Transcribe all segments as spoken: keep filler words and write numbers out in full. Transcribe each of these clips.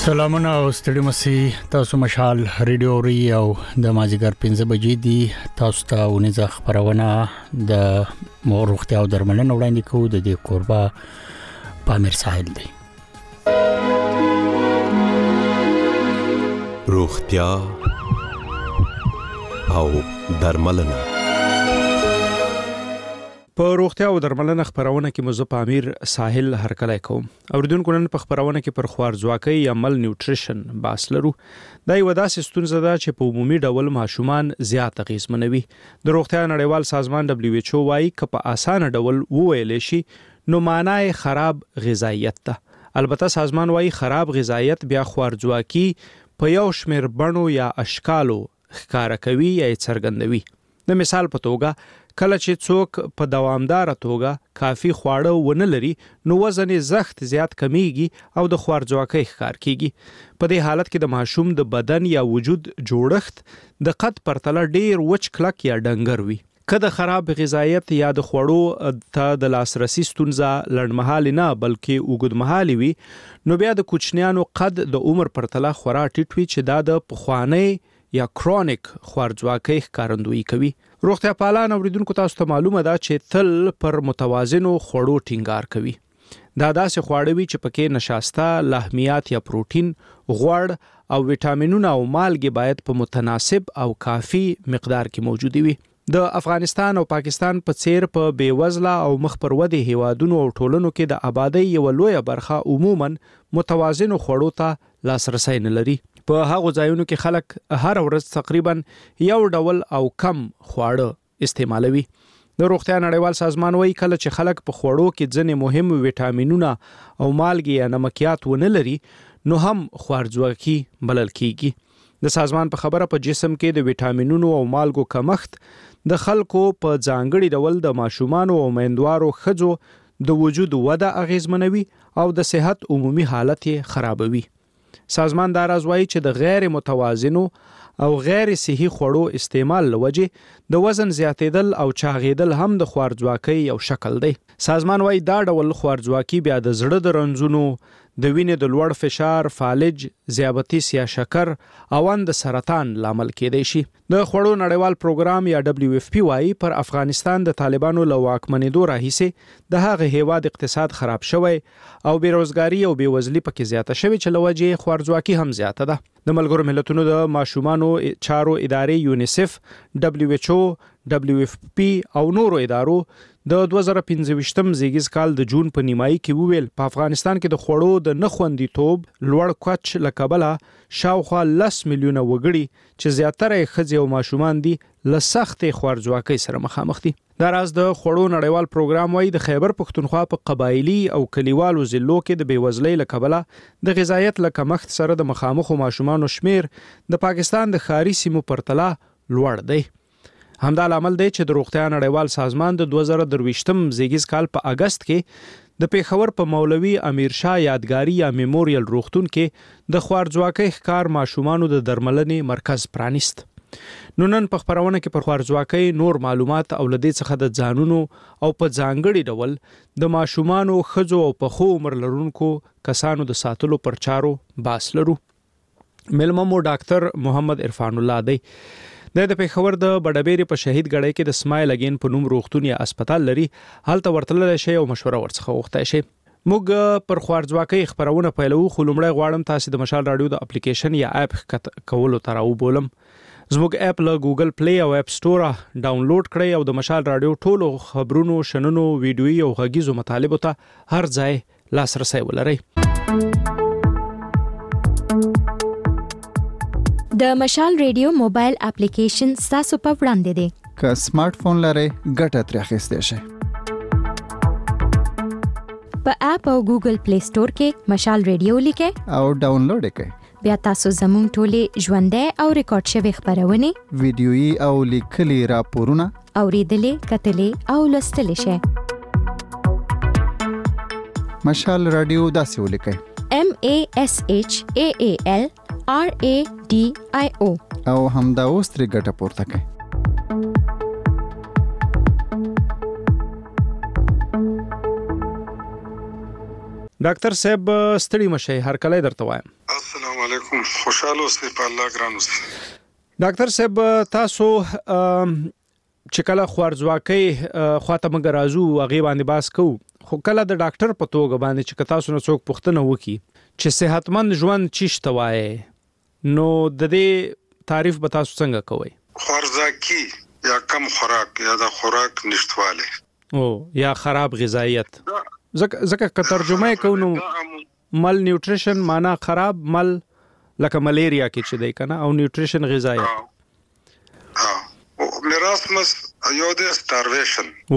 سلامونه او ستړي مسي تاسو مشال ریډیو ری او د مازیګر پنځه بجې دی تاسو ته ونیزه خبرونه د مورختیا او درملنه وړاندې کوو د دې قربا پامیر ساحل دی روغتیا او درملنه په روغتیا او درملنه خبرونه کې مزه پامیر ساحل هرکلای کوم اوریدونکو نن په خبرونه کې پر خوارځواکۍ یا مل نیوټریشن باس لرو دا یو داسې ستونزه ده چې په عمومي ډول ماشومان زیات اغیزمنوي د روغتیا نړیوال سازمان دبليو ایچ او وايي ک په اسانه ډول وویل شي نو معنی خراب غذایت ده البته سازمان وايي خراب غذایت بیا خوارځواکۍ په یو شمیر بڼو یا اشکالو ښکارا کوي یا څرګندوي د مثال په توګه کله چې څوک په دوامدار توګه کافي خواړه ونه لري نو وزن یې زخت زیات کمیږي او د خوارځواکۍ ښکار کیږي په دې حالت کې د ماشوم د بدن یا وجود جوړښت د قد پرتله ډیر وچ کلک یا ډنګر وي کله خراب غذایت یا د خوړو ته د لاسرسي ستونزه لړمحالي نه بلکې اوږدمحالي وي نو بیا د کوچنیانو قد د عمر پرتله خورا ټیټ وي چې دا د پخوانی یا کرونیک خوارځواکۍ ښکارندویي کوي روغتیا پالان اوریدونکو تاسو ته معلومه ده چې تل پر متوازنو خوړو ټینګار کوي دا داسې خواړه وي چې پکې نشاسته لحمیات یا پروتین غوړ او ویټامینونه او مالګې باید په متناسب او کافي مقدار کې موجود وي د افغانستان او پاکستان په څیر په بیوزله او مخ پر ودې هیوادونو او ټولنو کې د آبادی یو لویه برخه عموما متوازنو خوړو ته لاسرسي نه لري په هغه ځایونو کې خلک هر ورځ تقریبا یو ډول او کم خواړه استعمالوي د روغتیا نړیوال سازمان وايي کله چې خلک په خوړو کې ځینې مهم ویټامینونه او مالګې یا نمکیات ونه لري نو هم خوارځواکۍ بلل کیږي د سازمان په خبره په جسم کې د ویټامینونو او مالګو کمښت د خلکو په ځانګړي ډول د ماشومانو او میندوارو ښځو د وجود وده اغیزمنوي او د صحت عمومي حالت خرابوي سازمان دا راز وايي چې د غیر متوازنو او غیر صحي خوړو استعمال لوجه د وزن زیاتېدل او چاغېدل هم د خوارځواکۍ یو شکل دی سازمان وايي دا ډول خوارځواکۍ بیا د زړه د رنځونو د وینې د لوړ فشار فالج ذیابیطس یا شکر او ان د سرطان لامل کېدای شي د خوړو نړیوال پروګرام یا دبليو ایف پی وايي پر افغانستان د طالبانو له واکمنېدو راهیسې د هغه هیواد اقتصاد خراب شوی او بیروزګاری او بیوزلي پکې زیاته شوی چې لوجه خوارځواکۍ هم زیاته ده د ملګرو ملتونو د ماشومانو چارو ادارې یونیسف دبليو ایچ او دبليو ایف پی او نورو ادارو د دوه زره پنځه زیږیز کال د جون په نیمایي کې وویل په افغانستان کې د خوړو د نخوندیتوب لوړ کوچ لکبله شاوخوا لس میلیونه وګړي چې زیاتره ښځې او ماشومان دي له سختې خوارځواکۍ سره مخامخ دي دا راز د خوړو نړیوال پروګرام وايي د خیبر پښتونخوا په قبایلی او کلیوالو ضلعو کې د بیوزلۍ لکبله د غذایت له کمښت سره د مخامخو ماشومانو شمیر د پاکستان د ښاري سیمو پرتله لوړ دی همدا لامل دی چې د روغتیا نړیوال سازمان د دوه زره درویشتم زیږیز کال په اگست کې د پیښور په مولوي امیر شاه یادګاری یا میموریل روغتون کې د خوارځواکۍ ښکار ماشومانو د درملنې مرکز پرانیست نو نن په خبرونه کې پر خوارځواکۍ نور معلومات او لدې څخه د ځانونو او په ځانګړي ډول د ماشومانو ښځو او په خو عمر لرونکو کسانو د ساتلو پر چارو باس لرو ملمو ډاکټر محمد عرفان الله دی د پیښور د بډبېری په شهید غړی کې د سمایل اگین په نوم روغتون یا هسپتال لري هلته ورتلل شي او مشوره ورڅخه وغوښتای شي موږ پر خوارځواکۍ خبرونه پیلو خو لومړی غواړم تاسو د مشال رادیو د اپلیکیشن یا اپ کولو تراو بولم زموږ اپ له ګوګل پلی او اپ سٹور ډاونلوډ کړئ او د مشال رادیو ټولو خبرونو شننو ویډیوي او غږیزو مطالبو ته هر ځای لاسرسي ولرئ د مشال ریډیو موبایل اپلیکیشن تاسو په وړاندې دی که سمارټ فون لرئ ګټه ترې اخیستی شئ په اپ او ګوګل پلی سٹور کې مشال ریډیو لیکئ او ډاونلوډ یې بیا تاسو زموږ ټولې ژوندۍ او ریکارډ شوي خبرونه ویډیويي او لیکلي راپورونه اوریدلې کتلې او لوستلې شئ مشال رادیو داسې ولیکئ M A S H A A L R A D I O او همدا اوس ترې ګټه پورته کړئ ډاکټر صاحب ستړي مشه هر کله درته وایم السلام علیکم. خوشاله اوسئ په الله ګران اوسئ. ډاکټر صاحب تاسو چې کله خوارځواکۍ خواته موږ راځو هغې باندې بحث کوو، خو کله د ډاکټر په توګه باندې چې که تاسو نه څوک پوښتنه وکړي چې صحتمند ژوند چی ته وایي، نو د دې تعریف به تاسو څنګه کوئ؟ خوارځواکي یا کم خوراک یا د خوراک نشتوالی او یا خراب غذایت، ځکه که ترجمه یې کوو نو مل نیوټریشن معنا خراب مل لکه ملیریا کې چې دی کنه، او نیوټریشن غذایت. ها میراثمس یو د سټارویشن او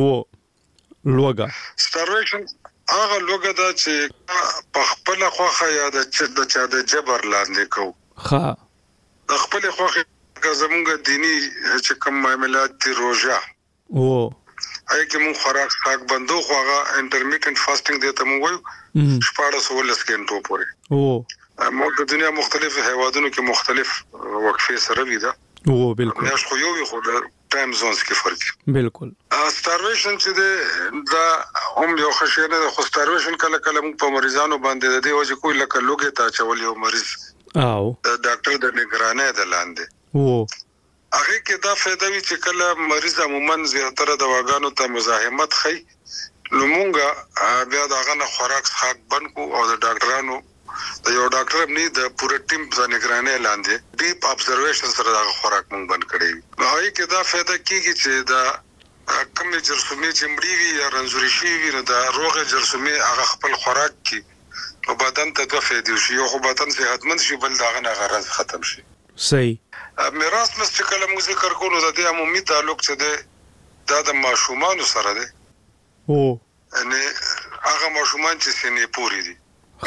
لوګه سټارویشن هغه لوګه دا چې په خپل خوخه یا د چا د جبر لاندې کو ها د خپل خوخه زمونږ دینی چې کوم معاملات دي روزه او اې کې مون خوراک ساک بندو خوغه انټرمیټنٹ فاستینګ دی ته مو وایو شپږ سوال سکینټو پورې او مو د دنیا مختلف هیوادونو کې مختلف وقفې سره وي دا او بالکل ناش خو یو خو د ټایم زونز کې فرق بالکل. سټارویشن چې دی دا هم یو خشنه د خو سټارویشن کله کله مو په مریضانو باندې د دې وجه کوی لکه لوګه تا چول یو مریض او د ډاکټر د نگرانۍ د لاندې او هغه کې دا فائدہ وی چې کله مریض عموما زیاتره دواګانو ته مزاحمت خي نو مونږه بیا دا غنه خوراک څخه بند کو او د ډاکټرانو د یو ډاکټر نه د پوره ټیم د نگرانۍ لاندې ډیپ ابزرویشن سره دا خوراک مونږ بند کړی. نو هغه کې دا فائدہ کیږي چې دا کوم جرثومي چې مړی وي یا رنځوري شي وي دا روغه جرثومي هغه خپل خوراک کی او بدن ته دوه فائدې شي، یو خو بدن صحتمند شي، بل دا غنه غرض ختم شي. صحیح. میراث مس چې کله موږ ذکر کوو د دې عمومي تعلق چې ده دا د ماشومان سره ده او یعنی هغه ماشومان چې سنې پوری دي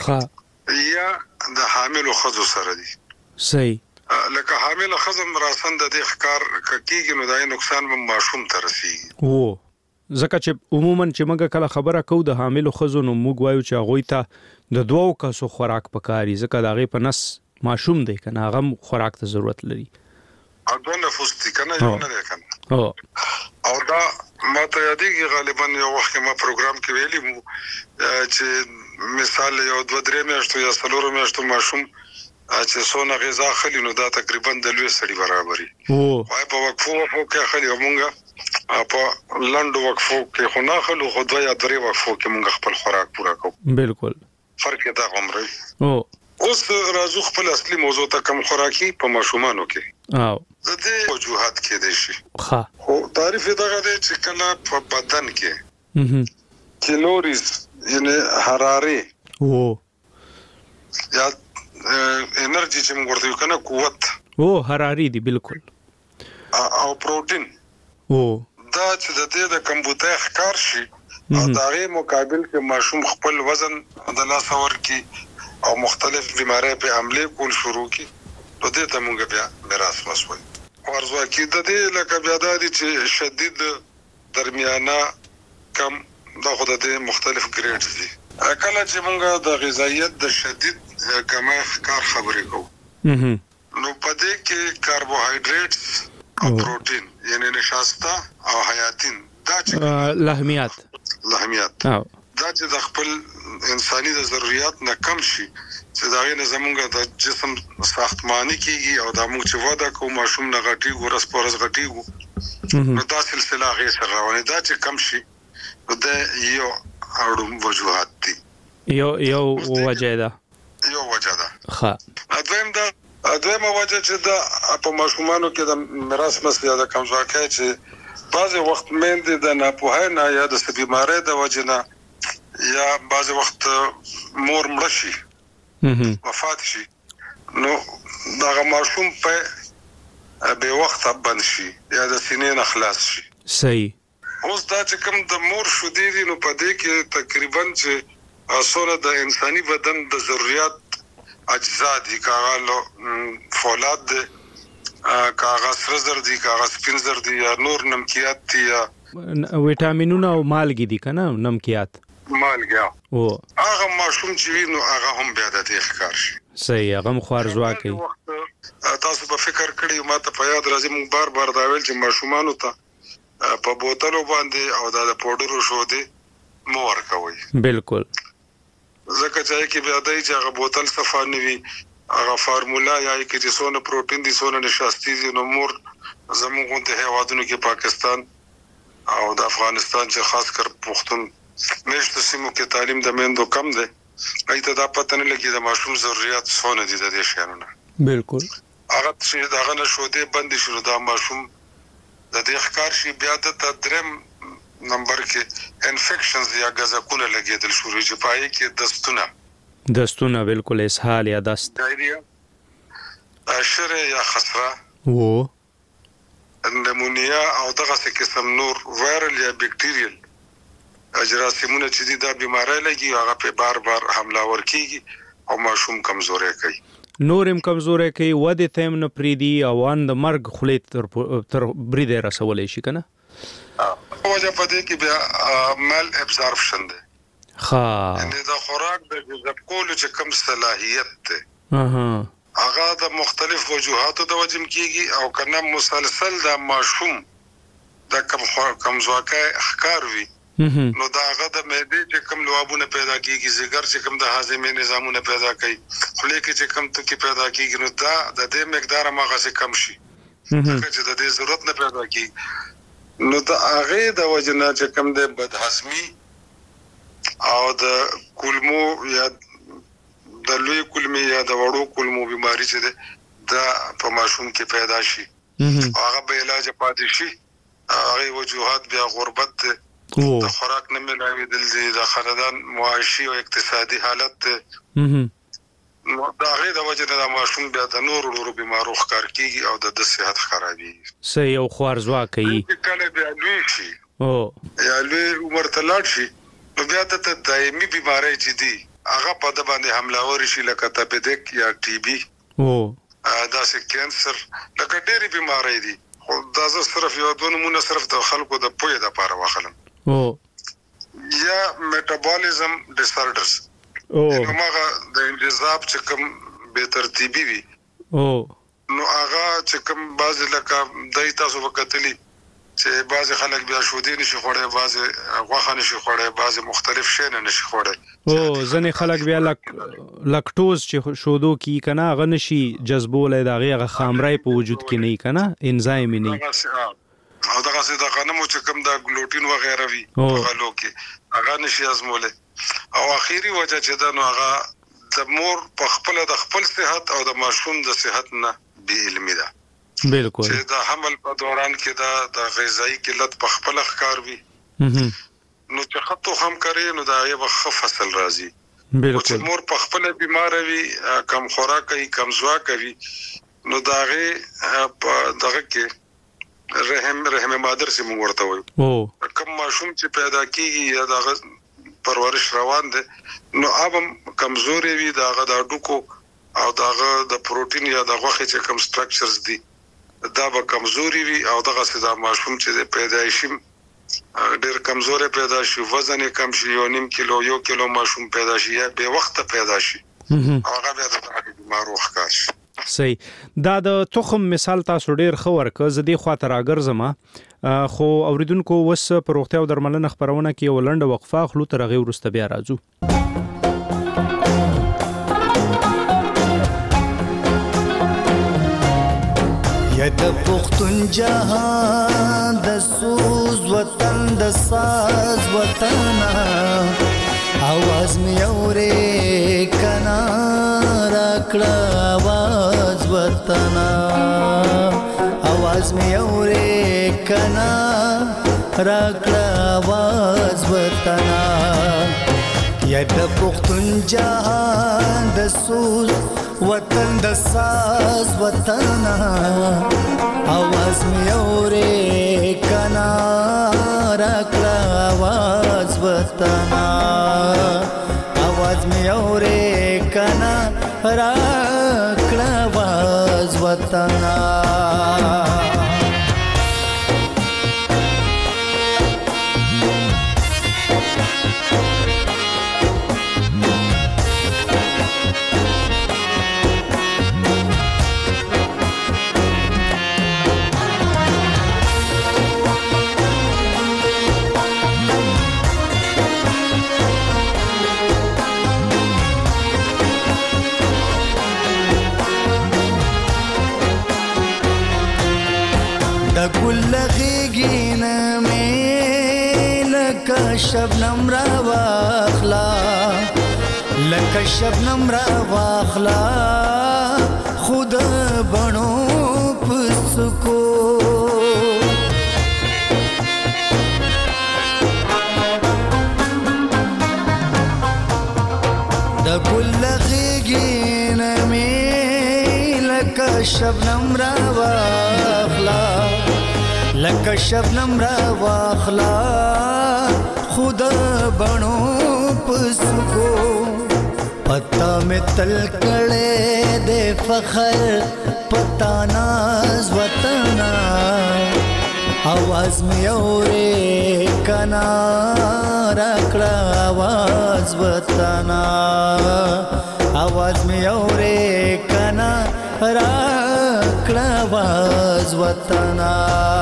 ها یا د حامل خزو سره دي. صحیح. لکه حامل خزم راسن د دې ښکار کیږي نو دا نقصان به ماشوم ته رسیږي. او ځکه چې عموما چې موږ کله خبره کوو د حامل خزو نو موږ وایو چې هغه ته د دوو کسو خوراک پکاري، ځکه دا غي په نس ماشوم دی کنه هغه خوراک ته ضرورت لري. اګو نفوس دي کنه یو نه ده کنه او او دا ما ته یادېږي غالبا یو وخت ما پروګرام کې ویلي مو چې مثال یو دوه درې میاشتو یا څلورو میاشتو ماشوم چې څونه غذا خلی نو دا تقریبا د لوی سړي برابري او وای په وقفو وقفو کې خلی مونږه په لندو وقفو کې خو نه خلو خو دوه یا درې وقفو کې مونږ خپل خوراک پورا کوو. بالکل فرق دا عمره. او اوس راځو خپل اصلي موضوع ته کم خوراکي په ماشومانو کې او د دې وجوهات کې دي شي. ها خو تعریف دا غواړي چې کله په بدن کې هم کیلوریز یعنی حراره او یا انرژي چې موږ ورته کنه قوت او حراري دي بالکل او پروتین او دا چې د دې د کمبوته ښکار شي او دغه مقابل کې ماشوم خپل وزن د لاس ور کې او مختلف بیماری په عمله کول شروع کی نو دې ته موږ بیا میراث مسوي. ورځواکي د دې لکه بیا د دې چې شدید درمیانه کم دا خو د دې مختلف ګریډز دي. کله چې موږ د غذایت د شدید کمښت کار خبرې کوو نو په دې کې کاربوهایډریټس او پروتین یعنی نشاسته او حیاتین دا چې لحمیات لحمیات او دا چې د خپل انساني د ضرورت نه کم شي چې دا غي زمونږ د جسم ساختماني کیږي او دا موږ چې ودا کوو ماشوم نه غټي ګورس پورس غټي نو دا سلسله غي سره روانه دا چې کم شي نو دا یو اړوم وجوهات دي. یو یو وجه ده یو وجه ده ها اځم دا اځم وجه چې دا په ماشومانو کې د میراث مسله د کمزورۍ چې بعض وخت مند د ناپوهۍ نه یا د بیماری د وجه نه یا بعض وخت مور مړ شي وفات شي نو دا ماشوم په به وخت بند شي یا د سینې نه خلاص شي. صحیح. اوس دا چې کوم د مور شودې دي نو په دې کې تقریبا چې اصول د انساني بدن د ضرورت اجزا دي کاغالو فولاد دي کاغذ سرزر دي کاغذ سپینزر دي یا نور نمکیات دي یا وټامینونه او مالګي دي کنه نمکیات مالګیا او هغه ماشوم چې وینو هغه هم بیا د دې ښکار شي. صحیح. هغه خوارځواکي تاسو په فکر کړی ما ته په یاد راځي موږ بار بار دا ویل چې ماشومانو ته په بوتلو باندې او د پودرو شو دي مو ورکوي. بالکل. ځکه چې کې بیا دای چې هغه بوتل صفه نه وي هغه فارمولا یا کې چې څونه پروتین دي څونه نشاستي دي نو مور زموږ ته هیوادونو کې پاکستان او د افغانستان چې خاص کر پښتون مېشتو سیمو کې تعلیم د میندو کم دی ایته دا پته نه لګي د ماشوم ضرورت څونه دي د دې شیانو بالکل هغه چې داغه نشو دي بند شروع دا ماشوم د دې ښکار شي بیا د تدریم نمبر کې انفیکشنز یا غزکونه لګیدل شروع شي پای کې دستونه دستونه بالکل اسهال یا دست ډایریا اشره یا خسره وو نمونیا او دغه څه قسم نور وایرل یا بکټیریل جراثیمونه چې دي دا بیماری لګي هغه په بار بار حمله ورکیږي او ماشوم کمزوري کوي نورم کمزوري کوي وده تیم نه پریدي او ان د مرګ خلیت تر تر بریده رسولې شي کنه وجه پدې کې بیا مال ابزارپشن دی ها ان د خوراک د جذب کولو چې کم صلاحیت ته اها هغه د مختلف وجوهاتو د وجم کیږي او کنه مسلسل د ماشوم د کم کمزوري ښکار وي نو دا هغه د معدې چې کم لوابونه پیدا کیږي زګر چې کم د هاضمې نظامونه پیدا کوي خلې کې چې کم توکي پیدا کیږي نو دا د دې مقدار ماغه څخه کم شي چې د دې ضرورت نه پیدا کیږي نو دا هغه د وجنه چې کم د بدهضمي او د کولمو یا د لوی کولمې یا د وړو کولمو بيماري چې دا په ماشوم کې پیدا شي هغه به علاج پاتې شي هغه وجوهات بیا غربت د خوراک نه ملاوي د خاندان معاشي او اقتصادي حالت نو دا غي د وجه د ماشوم بیا د نور نور بیمارو ښکار کیږي او د صحت خرابي سې یو خوارزوا کوي کله بیا لوي شي او یا لوی عمر تلاړ شي نو بیا د دایمي بیماری چې دي هغه په د باندې حمله ورشي شي لکه تپیدک یا ټي بي او دا سه کانسر لکه ډېری بیماری دي خو دا زه صرف یو دوه نمونه صرف د خلکو د پوهې د لپاره واخلم او یا میټابولیزم ډیساردرز او نو هغه د انتظام چې کوم به ترتیبي وي او نو هغه چې کوم باز لکه دای تاسو وکټلی چې باز خلک بیا شو دي نشي خوړې باز غوښه نشي خوړې باز مختلف شی نه نشي خوړې او ځنې خلک بیا لک لکټوز چې شودو کی کنه هغه نشي جذبولې دا هغه خامرای په وجود کې نه کنه انزایم نه او دغه څه د غنمو چې کوم د ګلوټین و غیره وی هغه لوکي هغه نشي ازموله او اخیری وجه چې دا نو هغه د مور په خپل د خپل صحت او د ماشوم د صحت نه بي علمي ده بالکل چې د حمل په دوران کې دا د غذایی قلت په خپل ښکار وي نو چې خطو هم کوي نو دا یو خف فصل راځي بالکل چې مور په خپل بیمار وي کم خوراک کوي کم زوا کوي نو دا غي دغه کې رحم رحم مادر سي موږ ورته وایو او کم ماشوم چې پیدا کیږي یا دغه پرورش روان دي نو اوبم کمزوري وي دغه د ډوکو او دغه د پروتین یا د غوښه چې کم سټرکچرز دي دا به کمزوري وي او دغه سدا ماشوم چې پیدایشي ډېر کمزوري پیدا شي وزن یې کم شي یو نیم کیلو یو کیلو ماشوم پیدا شي یا به وخت پیدا شي هغه بیا د بیمارو ښکار شي صحیح دا د تخم مثال تاسو ډېر خبر ک زدي خاطر اگرځم خو اوریدونکو وس پر وختي او درملنه خبرونه کې ولنډه وقفه خلو تر غي ورسته بیا راځو یا د پختون جهان د سوز وطن د ساز وطن आवाज می اورې کنا راکړه आवाज وطن आवाज می اورې کنا راکړه आवाज وطن یا د پختون جهان د سوز وطن د ساز وطن आवाज می اورې کنا راکړه आवाज وطن आवाज می اورې کنا راکړه आवाज وطن شبنم را واخلا لکه شبنم را واخلا خود بڼو پسکو د ګل غیږې نه مې لکه شبنم را واخلا لکه شبنم را واخلا خود بڼو پسکو پتا میں تل کڑے دے فخر پتا ناز وطنا آواز میں اورے کنا رکڑا آواز وطنا آواز میں اورے کنا رکڑا آواز وطنا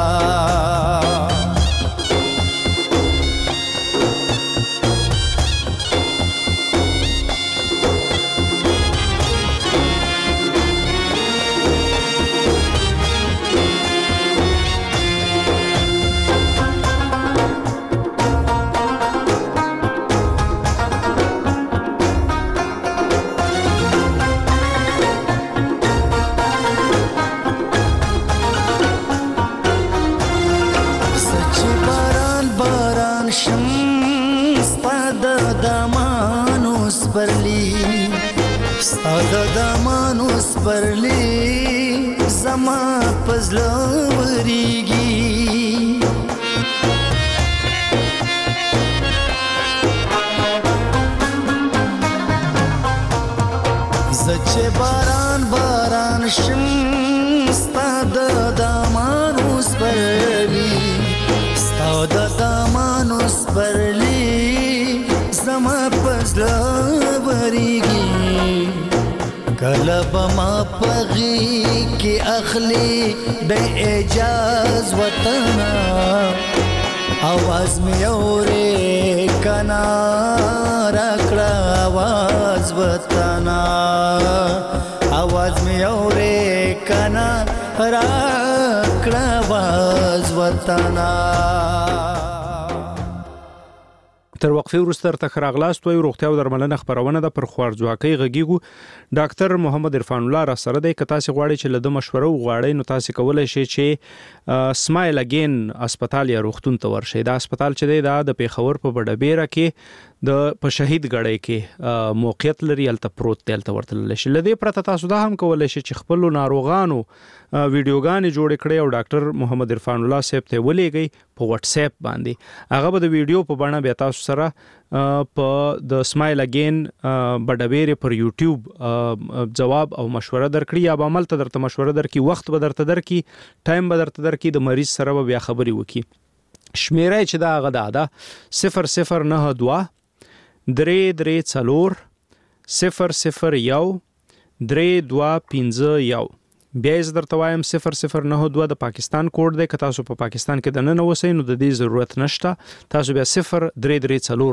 ستاد دمانوس پرلی زما پزلا وریگی زچه باران باران شم ستاد دمانوس پرلی ستاد دمانوس پرلی زما پزلا وریگی کلب ما پغی کی اخلی بے اجاز وطنا آواز میں اورے کنا رکڑا آواز وطنا آواز میں اورے کنا رکڑا آواز وطنا تر وقفه وروسته تر راغلاست وي روغتیا او درملنه خبرونه ده پر خوارځواکۍ غږیږو ډاکټر محمد عرفان الله را سره دی. که تاسو غواړئ چې له د مشوره وغواړئ نو تاسو کولای شئ چې سمایل اگین هسپتال یا روغتون ته ورشئ. دا هسپتال چې دی دا د پیښور په بډبیره کې د په شهید غړی کې موقعیت لري الته پروت دی الته ورتل شي. لدې پرته تاسو دا هم کولای شئ چې خپل ناروغانو ویډیوګانې جوړ کړئ او ډاکټر محمد عرفان الله صاحب ته ولېږئ په واتس اپ باندې. هغه به د ویډیو په بڼه بیا تاسو سره په د سمایل اگین بډبیره پر یوټیوب جواب او مشوره درکړي یا به عمل ته درته مشوره درکړي وخت به درته درکړي ټایم به درته درکړي د مریض سره به بیا خبري وکړي. شمیره چې دا هغه ده صفر صفر نه دوه درې درې څلور صفر صفر یو درې دوه پنځه یو. بیا یې درته وایم صفر صفر نه دوه د پاکستان کوډ دی. که تاسو په پاکستان کې دننه اوسئ نو د دې ضرورت نشته. تاسو بیا صفر درې درې څلور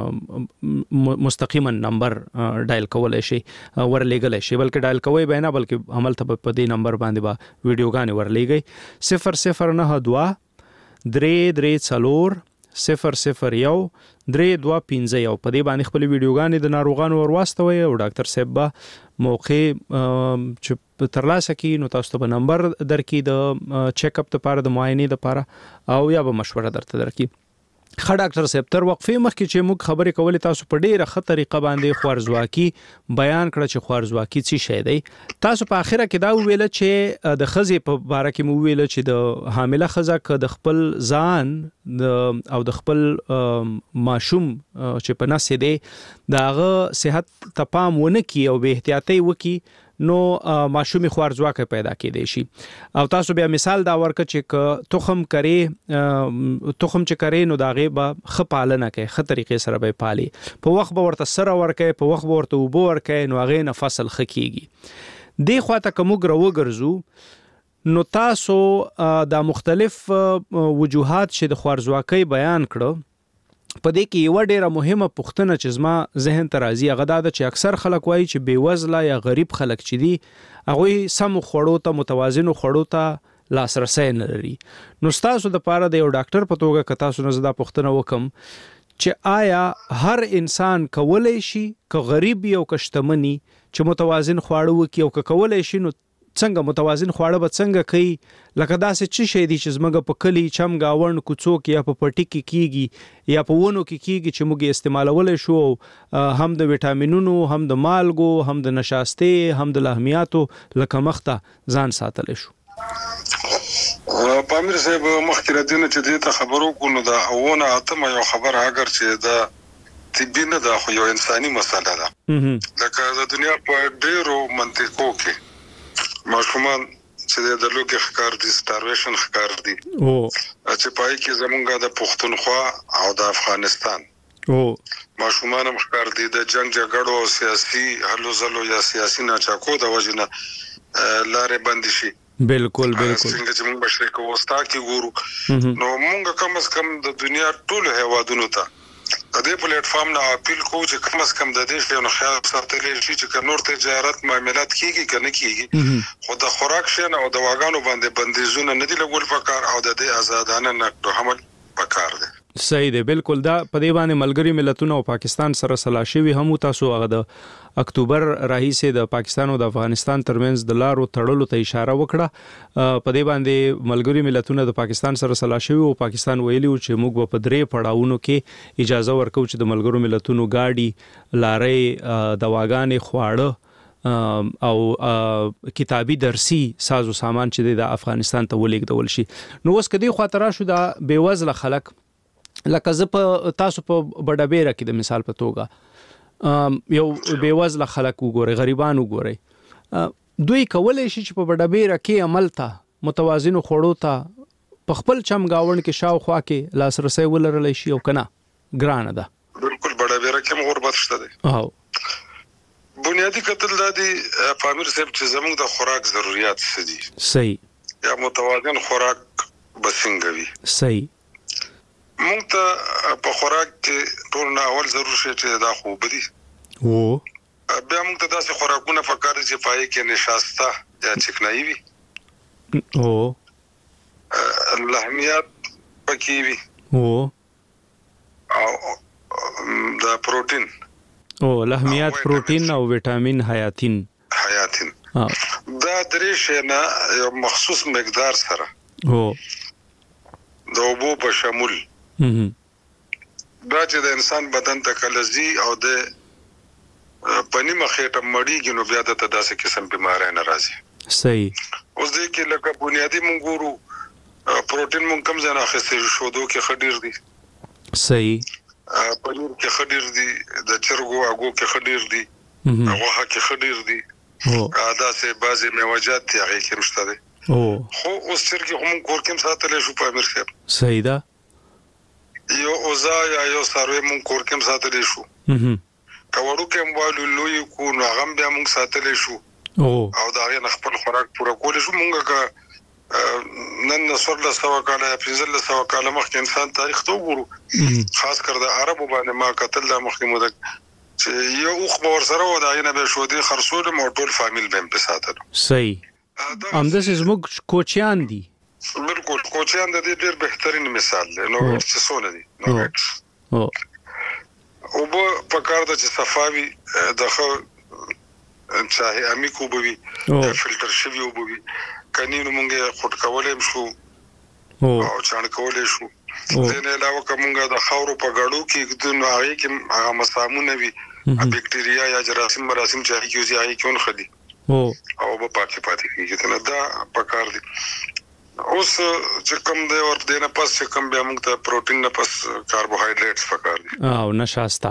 مستقیما نمبر ډایل کولای شئ ورلېږلی شئ بلکې ډایل کوئ به نه بلکې عمل ته په دې نمبر باندې به ویډیوګانې ورلېږئ. صفر صفر نه دوه درې درې څلور صفر صفر یو درې دوه پنځه یو. په دې باندې خپل ویډیوګانې د ناروغانو ورواستوئ او ډاکټر صاحب به موقع چې ترلاسه کړي نو تاسو ته به نمبر درکړي د چیک اپ لپاره د معاینې لپاره او یا به مشوره درته درکړي. ښه ډاکټر صاحب تر وقفې مخکې چې موږ خبرې کولې تاسو په ډېره ښه طریقه باندې خوارځواکي بیان کړه چې خوارځواکي څه شی دی. تاسو په اخره کې دا وویل چې د ښځې په باره کې مو وویل چې د حامله ښځه که د خپل ځان او د خپل ماشوم چې په نس دی د هغه صحت ته پام ونه کړي او بې احتیاطۍ وکړي نو ماشومي خوارځواکه پیدا کېدای شي. او تاسو بیا مثال دا ورکړه چې تخم کرې تخم چې کرې نو دا غي به خ پالنه کوي خ طریقې سره به پالي په وخت به ورته سره ورکه په وخت به ورته وبو ورکه نو هغه نه فصل خکېږي. دی خواته کوم ګرو ګرځو نو تاسو دا مختلف وجوهات چې د خوارځواکۍ بیان کړو په دې کې یو ډیره مهمه پوښتنه چې زما ذهن ته راځي هغه دا ده چې اکثر خلک وایي چې بې وزله یا غریب خلک چې دي هغوی سم خوړو ته متوازنو خوړو ته لاسرسی نه لري. نو ستاسو دپاره د یو ډاکټر په توګه که تاسو نه زه دا پوښتنه وکم چې آیا هر انسان کولای شي که غریب یو کشتمنی چې متوازن خواړه وکي او که کولای شي نو څنګه متوازن خواړه به څنګه کوي لکه داسې څه شی دي چې زموږ په کلی چم گاون کوڅو کې یا په پټي کې کیږي یا په ونو کې کیږي چې موږ استعمالولای شو هم د وټامینونو هم د مالګو هم د نشاستې هم د لحمیاتو لکه مخته ځان ساتلی شو. پامیر صاحب مخکې راځنه چې دې ته خبرو کو نو دا ونه اتمه یو خبر اگر چې دا طبي نه دا خو یو انساني مسله ده لکه د دنیا په ډیرو منطقو کې ماشومان چې د لوګي ښکار دي سټارویشن ښکار دي او چې پای کې زمونږه د پښتونخوا او د افغانستان او ماشومان هم ښکار دي د جنگ جګړو او سیاسي هلو ځلو یا سیاسي ناچاکو د وجنه لارې بند شي. بالکل بالکل څنګه چې موږ بشری کوستا کې ګورو نو موږ کم از کم د دنیا ټول هیوادونو ته د دې پلیټ فارم نه اپیل کوو چې کم از کم د دې شی نو خیال ساتلی شي چې نور تجارت معاملات کیږي کنه کیږي خو د خوراک شي او د واګانو باندې بندیزونه نه دي لګول پکار او د دې آزادانه نقد حمل پکار دي. صحیح دی بالکل دا په دې باندې ملګری ملتونه او پاکستان سره سلاشوي هم تاسو هغه د اکتوبر راهیسه د پاکستان او د افغانستان ترمنځ د لارو تړلو ته اشاره وکړه. په دې باندې ملګری ملتونه د پاکستان سره سلاشوي او پاکستان ویلي چې موږ په درې پړاوونو کې اجازه ورکو چې د ملګرو ملتونو گاډي لارې دواګانې خواړه او کتابي درسي ساز او سامان چې د افغانستان ته ولېږدول شي. نو اوس کدي خاطر شو دا بیوزله خلک لکه زه په تاسو په بډابېره کې د مثال په توګه یو بیوزله خلک وګوري غریبان وګوري دوی کولای شي چې په بډابېره کې عمل ته متوازن خوړو ته په خپل چم گاون کې شاوخوا کې لاسرسي ولرلی شي او کنه ګرانه ده. بالکل بډابېره کې غربت شته دی او بنیادی قتل دادي پامیر صاحب چې زموږ د خوراک ضرورت څه دي صحیح یا متوازن خوراک بسنګوي صحیح مونږ ته په خوراک کې ټول نه اول ضرور شي چې دا خوب دي او بیا مونږ ته داسې خوراکونه پکار چې پای کې نشاسته یا چکنایي وي او لحمیات پکې وي او او دا پروتین او لحمیات پروتین او وټامین حیاتین حیاتین دا درې شی نه یو مخصوص مقدار سره او د اوبو په شمول دا چې د انسان بدن ته کلزي او د پنی مخېټه مړیږي نو بیا د تداسې قسم بیماری نه راځي. صحیح اوس دې کې لکه بنیادی مونږ ګورو پروتین مونږ کم ځای اخیستل شو دوه کې خډیر دي صحیح پنیر کې خډیر دي د چرګو اګو کې خډیر دي هغه کې خډیر دي دا سه بعضی میوجات دي هغه کې مشته دي او خو اوس چرګي هم کور کې ساتل شو په امیر صاحب صحیح ده یو اوزا یا یو سروي مون کور کې ساتل شو هم کاوړو کې موالو لوی کو نو غم بیا مون ساتل شو او او دا غي خپل خوراک پوره کول شو مونږه کا نن نصر له سوا کاله پنځل له سوا کاله مخکې انسان تاریخ ته وګورو خاص کر د عربو باندې ما قتل له مخکې مو چې یو خو ور سره و دا نه به شو دي خرصول موټول فامیل به په ساتل صحیح ام داس زموږ کوچیان دي بالکل کوچیان د دې ډېر بهترین مثال دی نو څه سونه دي نو او او په کار د صفاوي دغه چاهي امي کو بوي فلټر شوی او بوي کني نو مونږه خټ کولې شو او چان کولې شو د نه علاوه کومه د خاورو په غړو کې د نوعي کې هغه مسامونه وي بکټریا یا جراثیم مراسم چاهي کې زیاي کېون خدي او او په پاتې پاتې کېږي ته دا پکار دي اوس چې کوم دی ور دې نه پس چې کوم بیا موږ ته پروتین نه پس کاربوهایډریټس پکار دي او نشاسته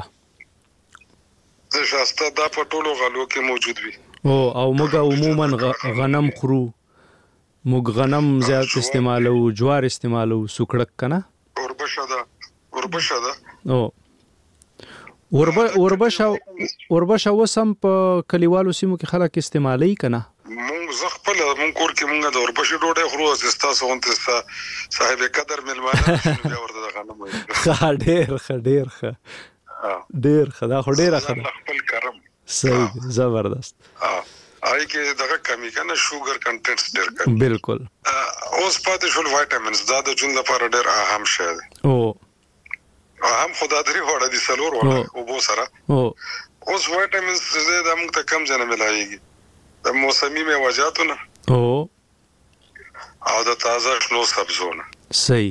نشاسته دا په ټولو غلو کې موجود وي او او موږ عموما غنم خورو موږ غنم زیات استعمالو جوار استعمالو سوکړک کنه اوربشه دا اوربشه دا او اوربشه اوربشه وسم په کلیوالو سیمو کې خلک استعمالي کنه مونږ زغپل مونږ کور کې مونږ د اوربشه ډوډۍ خورو استا سونته صاحب قدر ملمانه بیا ورته غنم ښه ډېر ښه ډېر ښه ډېر ښه دا خو ډېر ښه خپل کرم صحیح زبردست آی کې دغه کمی کنه شوګر کنټنټس ډېر کم بالکل اوس پاتې شول وایټامینز دا د جون لپاره ډېر اهم شی دی او هم خدای درې وړه دي سلور وړه او بو سره او اوس وایټامینز زه د موږ ته کم ځنه ملایږي د موسمي میوه‌جاتونه او او د تازه شنو سبزونه. صحیح.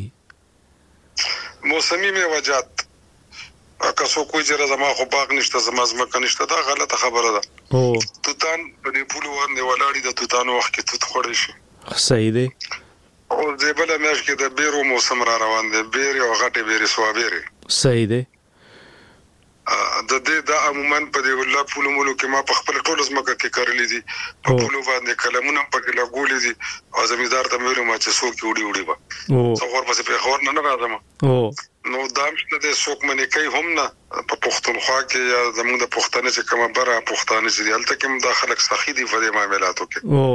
موسمي میوه‌جات که څوک وایي چې زما خو باغ نشته زما ځمکه نشته دا غلطه خبره ده. او توتان په دې پولو باندې ولاړی د توتانو وخت کې توت خوړی شي. صحیح دی. او د بل میاشت کې د بیرو موسم را روان دی بیري او غټه بیري سوابيري. صحیح دی. د دې د عموما په دې ولا پولو مولو کې ما په خپل ټول ځمکه کې کړلې دي په پولو باندې کلمونه پکې لګولې دي او زمیدار ته ویلو ما چې څوک وړي وړي با څو خور پسې په خور نه نه راځم او نو دام چې د څوک منې کوي هم نه په پښتونخوا کې یا زموږ د پښتنې چې کومه بره پښتانه چې دلته کې مداخله سخی دي په دې معاملاتو کې او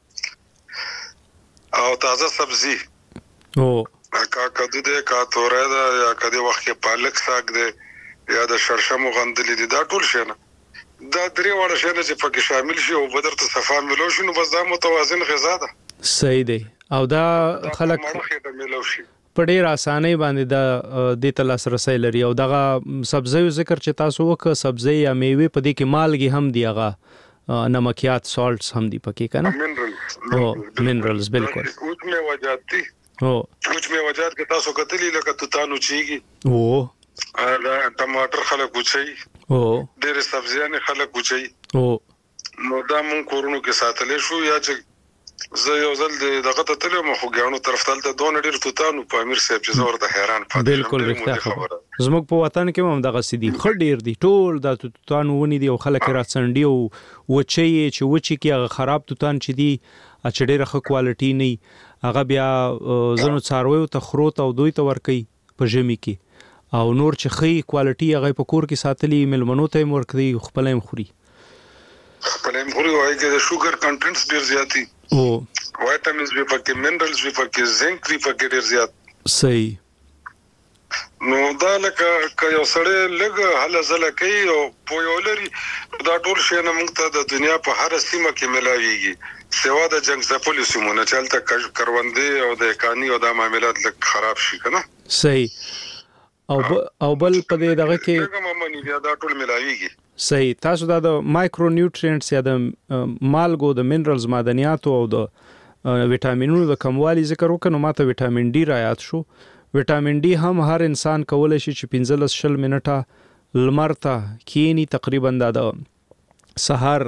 او تازه سبزي او کا کدو دې کا تورې دا یا کدی وخت کې پالک ساګ دې یا د شرشمو غندلې دي دا ټول شي نه دا درې وړه شي چې پکې شامل شي او بدر ته صفا ملو شي نو بس دا متوازن غذا ده. صحیح دی. او دا خلک په ډېر اسانۍ باندې دا د تلاس رسۍ لري او دغه سبزیو ذکر چې تاسو وکړه سبزی یا میوه په دې کې مالګي هم دی هغه نمکيات سالټس هم دی پکې کنه او منرالز بالکل اوچ میوه‌جات دي او اوچ میوه‌جات کې تاسو کتلی لکه توتانو چیږي او دا ټماټر خلک وچي او ډېر سبزیانه خلک وچي او نو دا مون کورونو کې ساتلې شو یا چې زه یو ځل دغه ته تلم خو ګانو طرف ته دون ډېر توتانو په امیر صاحب چې زور ته حیران پاتې بالکل رښتیا خبره زموږ په وطن کې هم دغه سدي خړ ډېر دي ټول د توتانو ونی دي او خلک را څنډي او وچي چې وچي کې هغه خراب توتان چې دي چې ډېر ښه کوالټي نه هغه بیا زنو څاروي ته خروت او دوی ته ورکي په ژمي کې او نور چې خې کوالټي هغه په کور کې ساتلي ملمنو ته ورکړي خپلم خوري خپلم خوري وایي چې د شوګر کنټنټس ډېر زیاتی او وایټامینز به پکې منرالز به پکې زنک به پکې ډېر زیات. صحیح. نو دا لکه که یو سړی لږ هله ځله کوي او پویولري دا ټول شی نه موږ ته د دنیا په هر سیمه کې ملاويږي سوا د جنگ زپولې سیمونه چلته کروندې او د کانی او د معاملات لږ خراب شي کنه. صحیح. او ب... او بل په دې دغه کې ممنی بیا دا ټول ملاويږي. صحیح. تاسو دا د مایکرو نیوټرینټس یا د مالګو د منرالز معدنیاتو او د وټامینونو د کموالي ذکر وکړو ماته وټامین ډي رایات شو. وټامین ډي هم هر انسان کولای شي چې پنځلس شل منټه لمر ته کینی تقریبا د سحر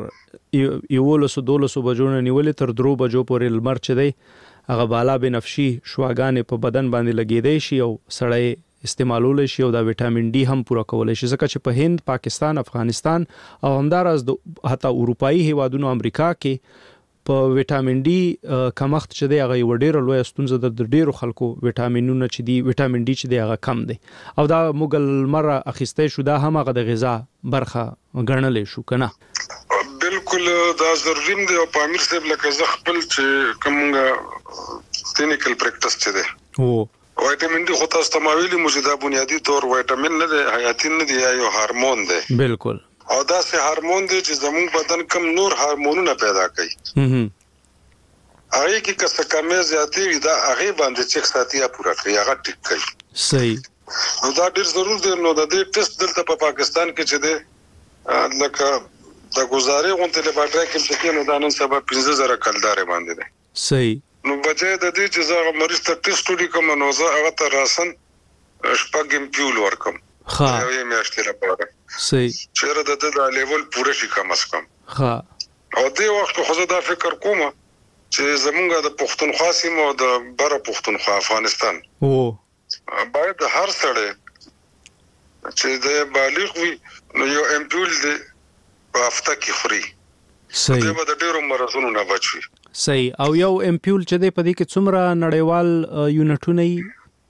یولسو دولسو بجو نه نیولې تر درو بجو پورې لمر چي دی هغه بالا بنفشي شواګانې په بدن باندې لګیدای شي او سړی استعمالول شي او دا وټامین ډي هم پوره کولای شي ځکه چې په هند پاکستان افغانستان او همدارس د حتی اروپאי هیوادونو امریکا کې په وټامین ډي کمښت چې دی هغه وړ لوی ستونزه د ډیرو خلکو وټامینونه چې دی وټامین ډي چې دی هغه کم دی او دا مغل مره اخیسته شو دا هم هغه د غذا برخه ګڼل شو کنه. بالکل دا ضروري دی او په امیر صاحب لکه زه خپل چې کومه کلینیکل پریکټس چي دی او وایټامین ډي خو تاسو ته ویلي موجوده بنیادی طور وایټامین نه دی حیاتي نه دی یو هورمون دی. بالکل. او دا سه هورمون دی چې زموږ بدن کم نور هورمونونه پیدا کوي. هم هغه کې کڅ کمې زیاتې وي دا هغه باندې چې ساتیا پورا کوي هغه ټیک کوي. صحیح. نو دا ډیر ضرور دی نو د دې ټیسټ دلته په پاکستان کې چې دی لکه د گزارې غونډه لپاره کې چې نو دا نن سبا پنځه زره کلدار باندې دی. صحیح. نو بچای د دې چې زه مریض ته ټیسټ وړي کوم نو زه هغه ته راسن شپږم پیول ورکم. ها یو میاشتې لپاره. صحیح. چیرې د دې د لیول پوره شي کم اس کم. ها او دې وخت خو زه دا فکر کوم چې زمونږ د پښتونخوا سیمه او د بره پښتونخوا افغانستان او باید هر سړی چې د بالغ وي نو یو امپول دی په هفته کې خوري. صحیح. دا به د ډیرو مرزونو نه بچي. صحیح. او یو امپول چې دی په دې کې څومره نړیوال یونټونه یې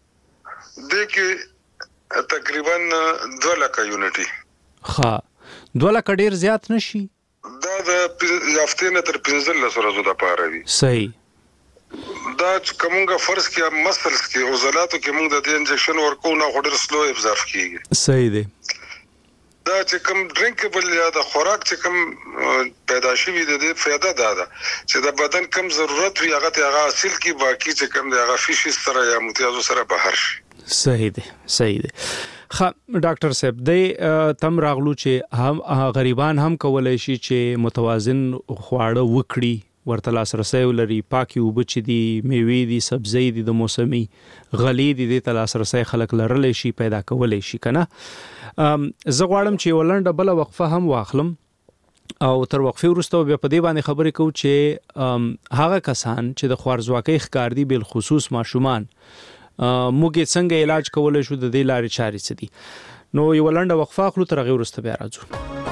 د کې تقریبا دوه لکه یونټي. ها دوه لکه ډیر زیات نشي دا د هفته نه تر پنځلس ورځې د پاره وي. صحیح. دا کومه فرض کې مسلس کې عضلاتو کې موږ د دې انجکشن ورکو نه خوري سلو ابزارف کیږي. صحیح دی. دا چې کوم ډرینکبل یا د خوراک چې کوم پیدا شوی د دې فایده دا ده چې د بدن کم ضرورت وي هغه ته هغه حاصل کی باقی چې کوم د هغه فیش سره یا متیازو سره بهر شي. صحیح دی. صحیح دی. خ ډاکټر صاحب د تم راغلو چې هم غریبان هم کولای شي چې متوازن خواړه وکړي، ورته لاسرسی ولري، پاکي اوبه چې دي، میوې دي، سبزی دي، د موسمي غلې دي، د لاسرسی خلک لرلی شي، پیدا کولی شي کنه. زه غواړم چې ولنډه بل وقفه هم واخلم او تر وقفې وروسته بیا په دې باندې خبرې کوو چې هغه کسان چې د خوارځواکۍ ښکار دي، بالخصوص ماشومان، موږ څنګه علاج کولای شو، د دې لارې چارې څه دي. نو یو لنډه وقفه اخلو، تر هغې وروسته بیا راځو.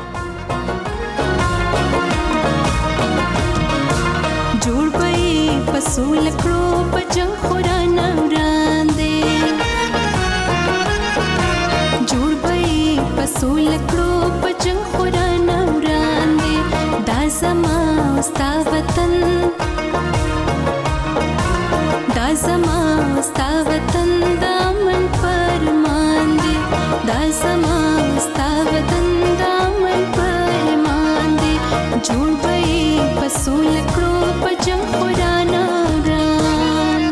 جوړ به پسول کړو په جنګ خورانه وړاندې، جوړ به پسول کړو په جنګ خورانه وړاندې، دا زما ستا وطن، دا زما ستا وطن، دا من فرمان دی، دا زما ستا وطن، دا من فرمان دی، جوړ به پسول کړو په جنګ خورانه وران.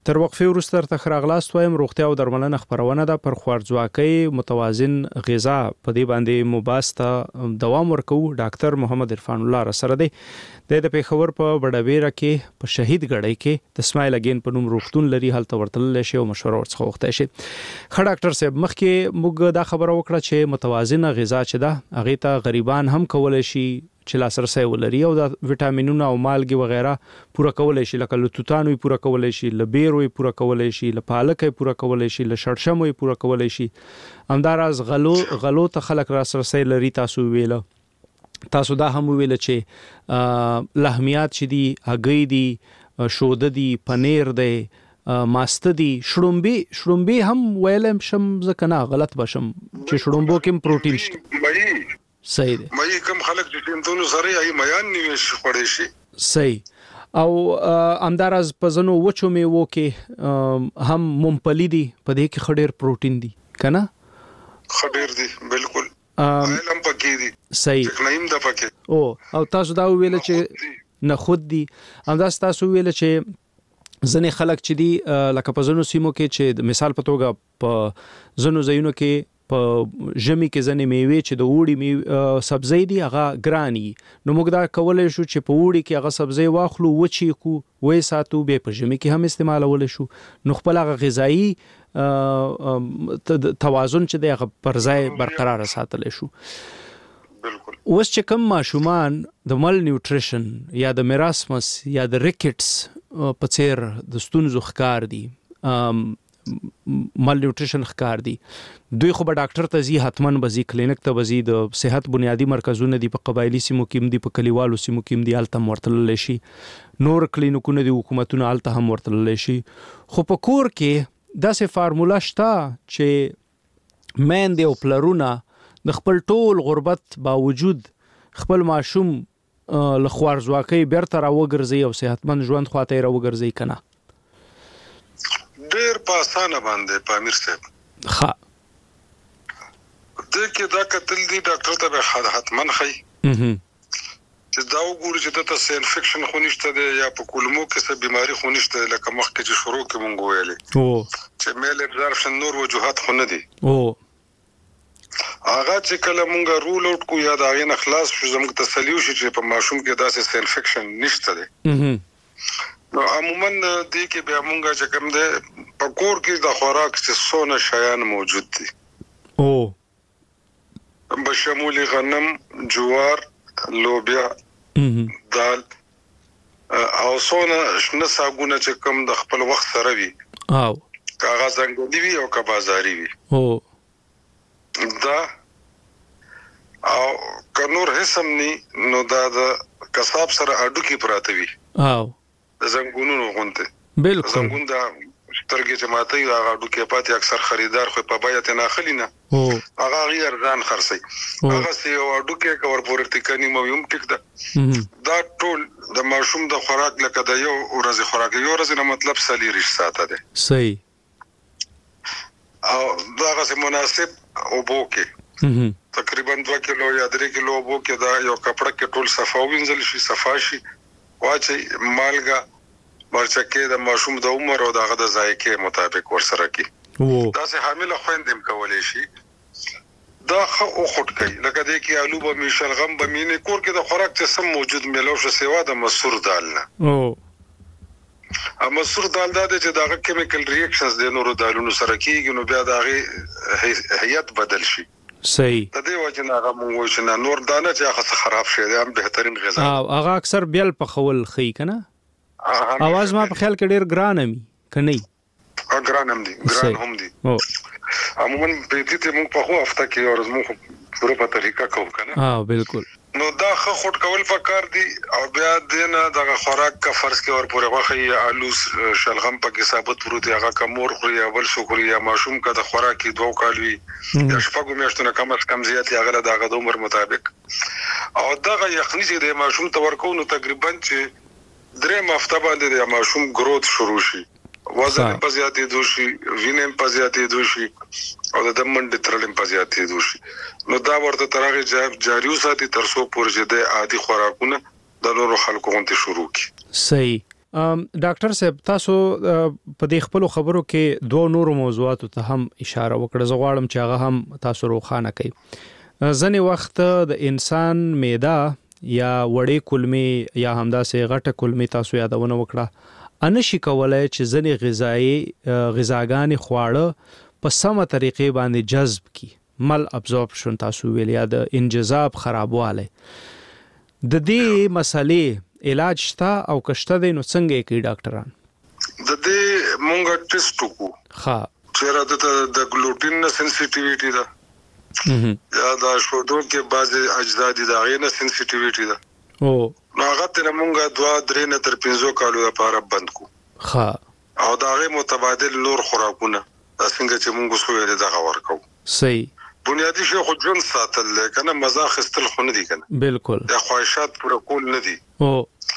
تر وقفه وروسته تر راغلاست وایم روغتیا او درملنه خبرونه ده پر خوارځواکۍ متوازن غذا په دې باندې مباسطه دوام ورکو. ډاکټر محمد عرفان الله سره دی د پیښور په بډاویره کې په شهید غړی کې د اسماعیل اگین په نوم روغتون لري هلته ورتل شي او مشوره ورڅخه وخته شي. خ ډاکټر صاحب مخکې موږ دا خبره وکړه چې متوازنه غذا چې ده هغه ته غریبان هم کولای شي چې لاسرسي ولري او د وټامینونو او مالګي وغیرہ پوره کولای شي، لکه لوتانو پوره کولای شي، لبیرو پوره کولای شي، لپالکې پوره کولای شي، لشړشمو پوره کولای شي. همداراز غلو غلو ته خلک لاسرسي لري. تاسو ویل تاسو دا هم ویل چې لحمیات چې دي هګۍ دي شوده دي پنیر دی ماست دي شړومبي شړومبي هم ویلم شم ځکه نه غلط بشم چې شړومبو کې پروتین شته. صحیح دی. مې کوم خلک چې تاسو سره یې میان نیوي شي خوري شي. صحیح. او امدارز په زنو وچو میوو کې هم ممپلی دي په دې کې خډیر پروتین دي کنه؟ خډیر دي بالکل. علم پکې دي. صحیح. نیم د پکې. او او تاسو دا ویل چې نه خود دي. انداز تاسو ویل چې ځنې خلک چې دي لکه په زنو سیمو کې چې مثال په توګه په زنو ځایونو کې په ژمي کې ځنې میوې چې د اوړي سبزی دي هغه ګراني، نو موږ دا کولای شو چې په اوړي کې هغه سبزی واخلو وچی کو وې ساتو به په ژمي کې هم استعمالول شو، نو خپل هغه غذایی توازن چې دی هغه پر ځای برقرار ساتل شو. بالکل. اوس چې کوم ماشومان د مال نیوټریشن یا د میراسمس یا د ریکټس په څیر د ستونزو ښکار دي، مال نیوټریشن ښکار دي، دوی خو به ډاکټر ته ځي، حتمن به ځي کلینیک ته به ځي، د صحت بنیادی مرکزونه دي په قبایلی سیمو کې دي، په کلیوالو سیمو کې دي، هلته هم ورتللی شي، نور کلینیکونه دي حکومتونه هلته هم ورتللی شي. خو په کور کې داسې فارموله شته چې میندې او پلرونه د خپل ټول غربت باوجود خپل ماشوم له خوارځواکۍ بیرته راوګرځي او صحتمند ژوند خواته یې راوګرځي که نه؟ ډېر په اسانه باندې په امیر صاحب ښه دې کې دا کتل دي ډاکټر ته به حتمن ښایي چې دا وګوري چې دته څه انفیکشن خو نشته دی یا په کولمو کې څه بیماري خو نشته دی، لکه مخکې چې شروع کې مونږ ویلې چې میل ابزارپشن نور وجوهات خو نه دي. هغه چې کله مونږ رول اوټ کو یا د هغې نه خلاص شو زموږ تسلي وشي چې په ماشوم کې داسې څه انفیکشن نشته دی، نو عموما دې کې بیا مونږ چې کوم دی په کور کې د خوراک چې څونه شیان موجود دي او بشمول غنم، جوار، لوبیا، دال او څونه شنه ساګونه چې کوم د خپل وخت سره وي، او کاغه ځنګلي وي او که بازاري وي، دا او که نور هیڅ هم ني نو دا د کساب سره اډوکي پراته وي او د زنګونونو غونته. بالکل. زنګون دا سترګې چې ماته یو هغه اډوکي پاتې اکثر خریدار خو په بیا ته نه اخلي نه، هغه غیر ځان خرڅي، هغه سي یو اډوکي کور پورې ټکنی مو یم ټیک ده. دا ټول د ماشوم د خوراک لکه د یو ورځې خوراک یو ورځې نه مطلب سالي ریش ساته ده. صحیح. او دا غسه مناسب اوبو کې تقریبا دوه کیلو یا درې کیلو اوبو کې دا یو کپڑا کې ټول صفا وینځل شي، صفا شي، واچي مالګه مرچکه د ماشوم د عمر او د غد ذایقه مطابق ورسره کی. دا سه حامل خويندم کولای شي دا خو خټ کوي، لکه د کې آلو به میشلغم به مینه کور کې د خوراک څه سم موجود ملو شو سیوا د مسور دال نه. او ا مسور دال د چې دغه کیمیکل ریاکشنز د نورو دالونو سره کیږي، نو بیا دغه هيئت بدل شي. صحیح. د دې وجه نه هغه مونږ چې نه نور دانه چې هغه خراب شي دا هم بهترین غذا. او هغه اکثر بیل په خول خي کنه؟ اواز ما په خیال کې ډیر ګران امي کني؟ ا ګران هم دي، ګران هم دي. او عموما په دې ته مونږ په خو هفته کې ورځ مونږ پوره په طریقه کوو کنه؟ ها بالکل. نو دا خو خټ کول پکار دي او بیا دینه دغه خوراک کا فرض کې ور پورې واخی آلو شلغم پکې ثابت پروت هغه کمور خوري یا بل شکر یا ماشوم کا د خوراک کې دوه کالوي یا شپږو میاشتو نه کم از کم زیات هغه دغه د عمر مطابق او دغه یخني چې د ماشوم تور کو نو تقریبا چې درې هفته باندې د ماشوم گروث شروع شي، وزن په زیاتې دوشي، وینم په زیاتې دوشي او د دمن د ترلم په زیاتې دوشي، نو دا ورته ترغه جاری وساتي تر څو پورې د عادي خوراکونه د نورو خلکو غونډه شروع کی. صحیح. ډاکټر صاحب تاسو په دې خپل خبرو کې دوه نورو موضوعاتو ته هم اشاره وکړه. زه غواړم چې هغه هم تاسو روښانه کړئ. ځنې وخت د انسان معده یا وړې کولمې یا همداسې غټه کولمې تاسو یادونه وکړه انشي کولای چې ځنې غذایی غذاګانې خواړه په سمه طریقې باندې جذب کی مل ابزورپشن تاسو ویل یا د انجذاب خرابواله. د دې مسلې علاج شته او کشته دی نو څنګه یې کوي ډاکټران؟ د دې مونږه ټیسټ وکړو ها چیرې د د ګلوټین سنسټیویټي ده یا د شودو کې بعض اجزا دي دا غي نه سنسټیویټي ده او نو هغه ته مونږه دوا درې نه تر پنځه کالو لپاره بند کو ها او دا غي متبادل نور خوراکونه څنګه چې مونږ سوې ده دغه ورکو صحیح بنیادی شی خو جون ساتل کنه مزاح استل خو نه دي کنه بالکل د خواهشات پوره کول نه دي او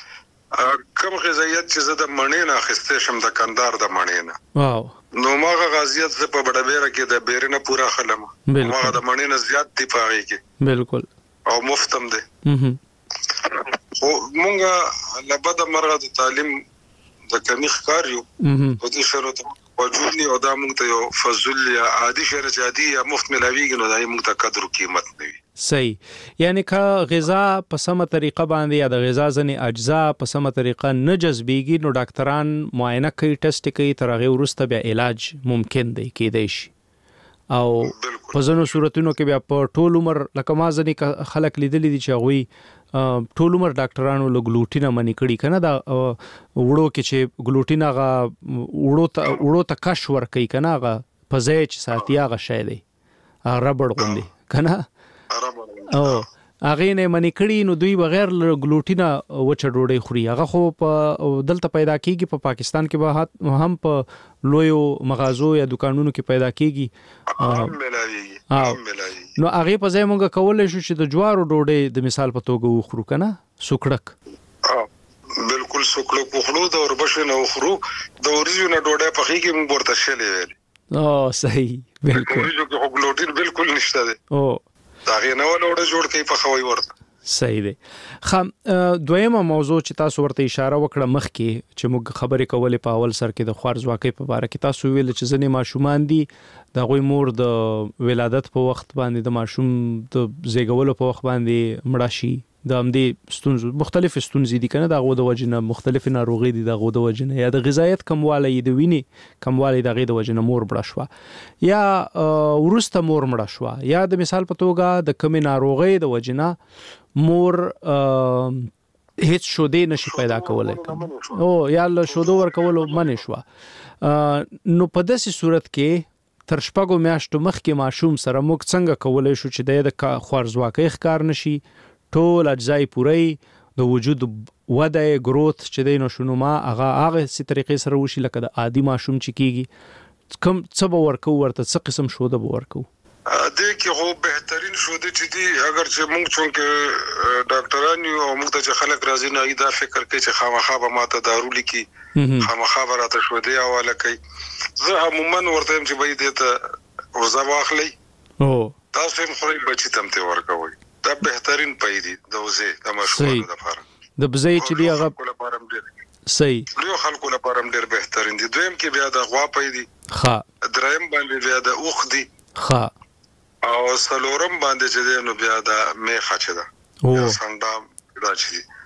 کم غذایت چې زه د مڼې نه اخیسته شم د کندهار د مڼې نه واو نو ماغه غازیت زه په بډبېره کې د بیرنه پوره خلم ماغه د مڼې نه زیات دی پاره کې بالکل او مفتم دی مهم. خو مونږه لبد مرغه د تعلیم د کمی ښکار یو په دې شرط وجود نه او دا مونږ ته یو فضل یا عادي شرط عادي یا مفت ملاویږي نو دا مونږ ته قدر او قیمت نه وي. صحیح یعنی که غذا په سمه طریقه باندې یا د غذا ځنې اجزا په سمه طریقه نه جذبېږي نو ډاکټران معاینه کوي ټیسټ کوي تر هغه وروسته بیا علاج ممکن دی کېدای شي او په ځینو صورتونو کې بیا په ټول عمر لکه ما ځنې خلک لیدلي دي چې هغوی ټول عمر ډاکټرانو له ګلوټین منی کړي کنه دا وړو کې چې ګلوټین هغه وړو ته وړو ته کش ور کوي کنه هغه په ځای چې ساتي هغه شی دی ربړ غوندي کنه او هغه نه منی کړي نو دوی بغیر ګلوټین وچه ډوډۍ خوري. هغه خو په دلته پیدا کیږي په پاکستان کې به هم په لویو مغازو یا دکانونو کې پیدا کیږي نو هغه په ځای مونږ کولای شو چې د جوارو ډوډۍ د مثال په توګه وخورو کنه سوکړک بالکل سوکړک وخورو د اوربشو نه وخورو د ورځو نه ډوډۍ په خې کې مونږ ورته شلې ویل او صحیح بالکل ورځو کې ګلوټین بالکل نشته دی او دا غي نه ولا جوړ کوي په خوي ورته صحیح دی. خام دویمه موضوع چې تاسو ورته اشاره وکړه مخکې چې موږ خبرې کولې په اول سر کې د خوارزواکۍ په اړه کې تاسو ویل چې ځنې ماشومان دي د غوي مور د ولادت په وخت باندې د ماشوم د زیږولو په وخت باندې مړه شي د همدې ستونزو مختلف ستونزې دي کنه د غو د وجنه مختلف ناروغي دي د غو د وجنه یا د غذایت کموالی د وینې کموالی د غي د وجنه مور مړه شو یا ورسته مور مړه شو یا د مثال په توګه د کمی ناروغي د وجنه مور هیڅ شودې نشي پیدا کولای او یا له شودو ور کولو منې شو نو په داسې صورت کې تر شپږو میاشتو مخکې ماشوم سره موږ څنګه کولای شو چې د خوارزواکۍ ښکار نشي ټول اجزای پوری د وجود وده گروث چې د نشونما هغه هغه سي طریقې سره وشي لکه د عادي ماشوم چې کیږي کم څه به ورکو ورته څه قسم شوده به ورکو د کې هو بهترین شوده چې دی اگر چې موږ چونکه ډاکټران یو موږ ته خلک راځي نه دا فکر کوي چې خامخا به ماته دارو لیکي خامخا به راته شوده حواله کوي زه عموما ورته چې به دې ته ورزه واخلي او تاسو هم خوري بچی تم ته ورکوي دا بهترین پیدي د وزه د مشورو لپاره د بزای چې دی هغه صحیح لوی خلکو لپاره ډیر بهترین دي. دویم کې بیا د غوا پیدي ښه دریم باندې بیا د اوخ دي ښه او سلورم باندې چې دی نو بیا د میخه چې ده او څنګه دا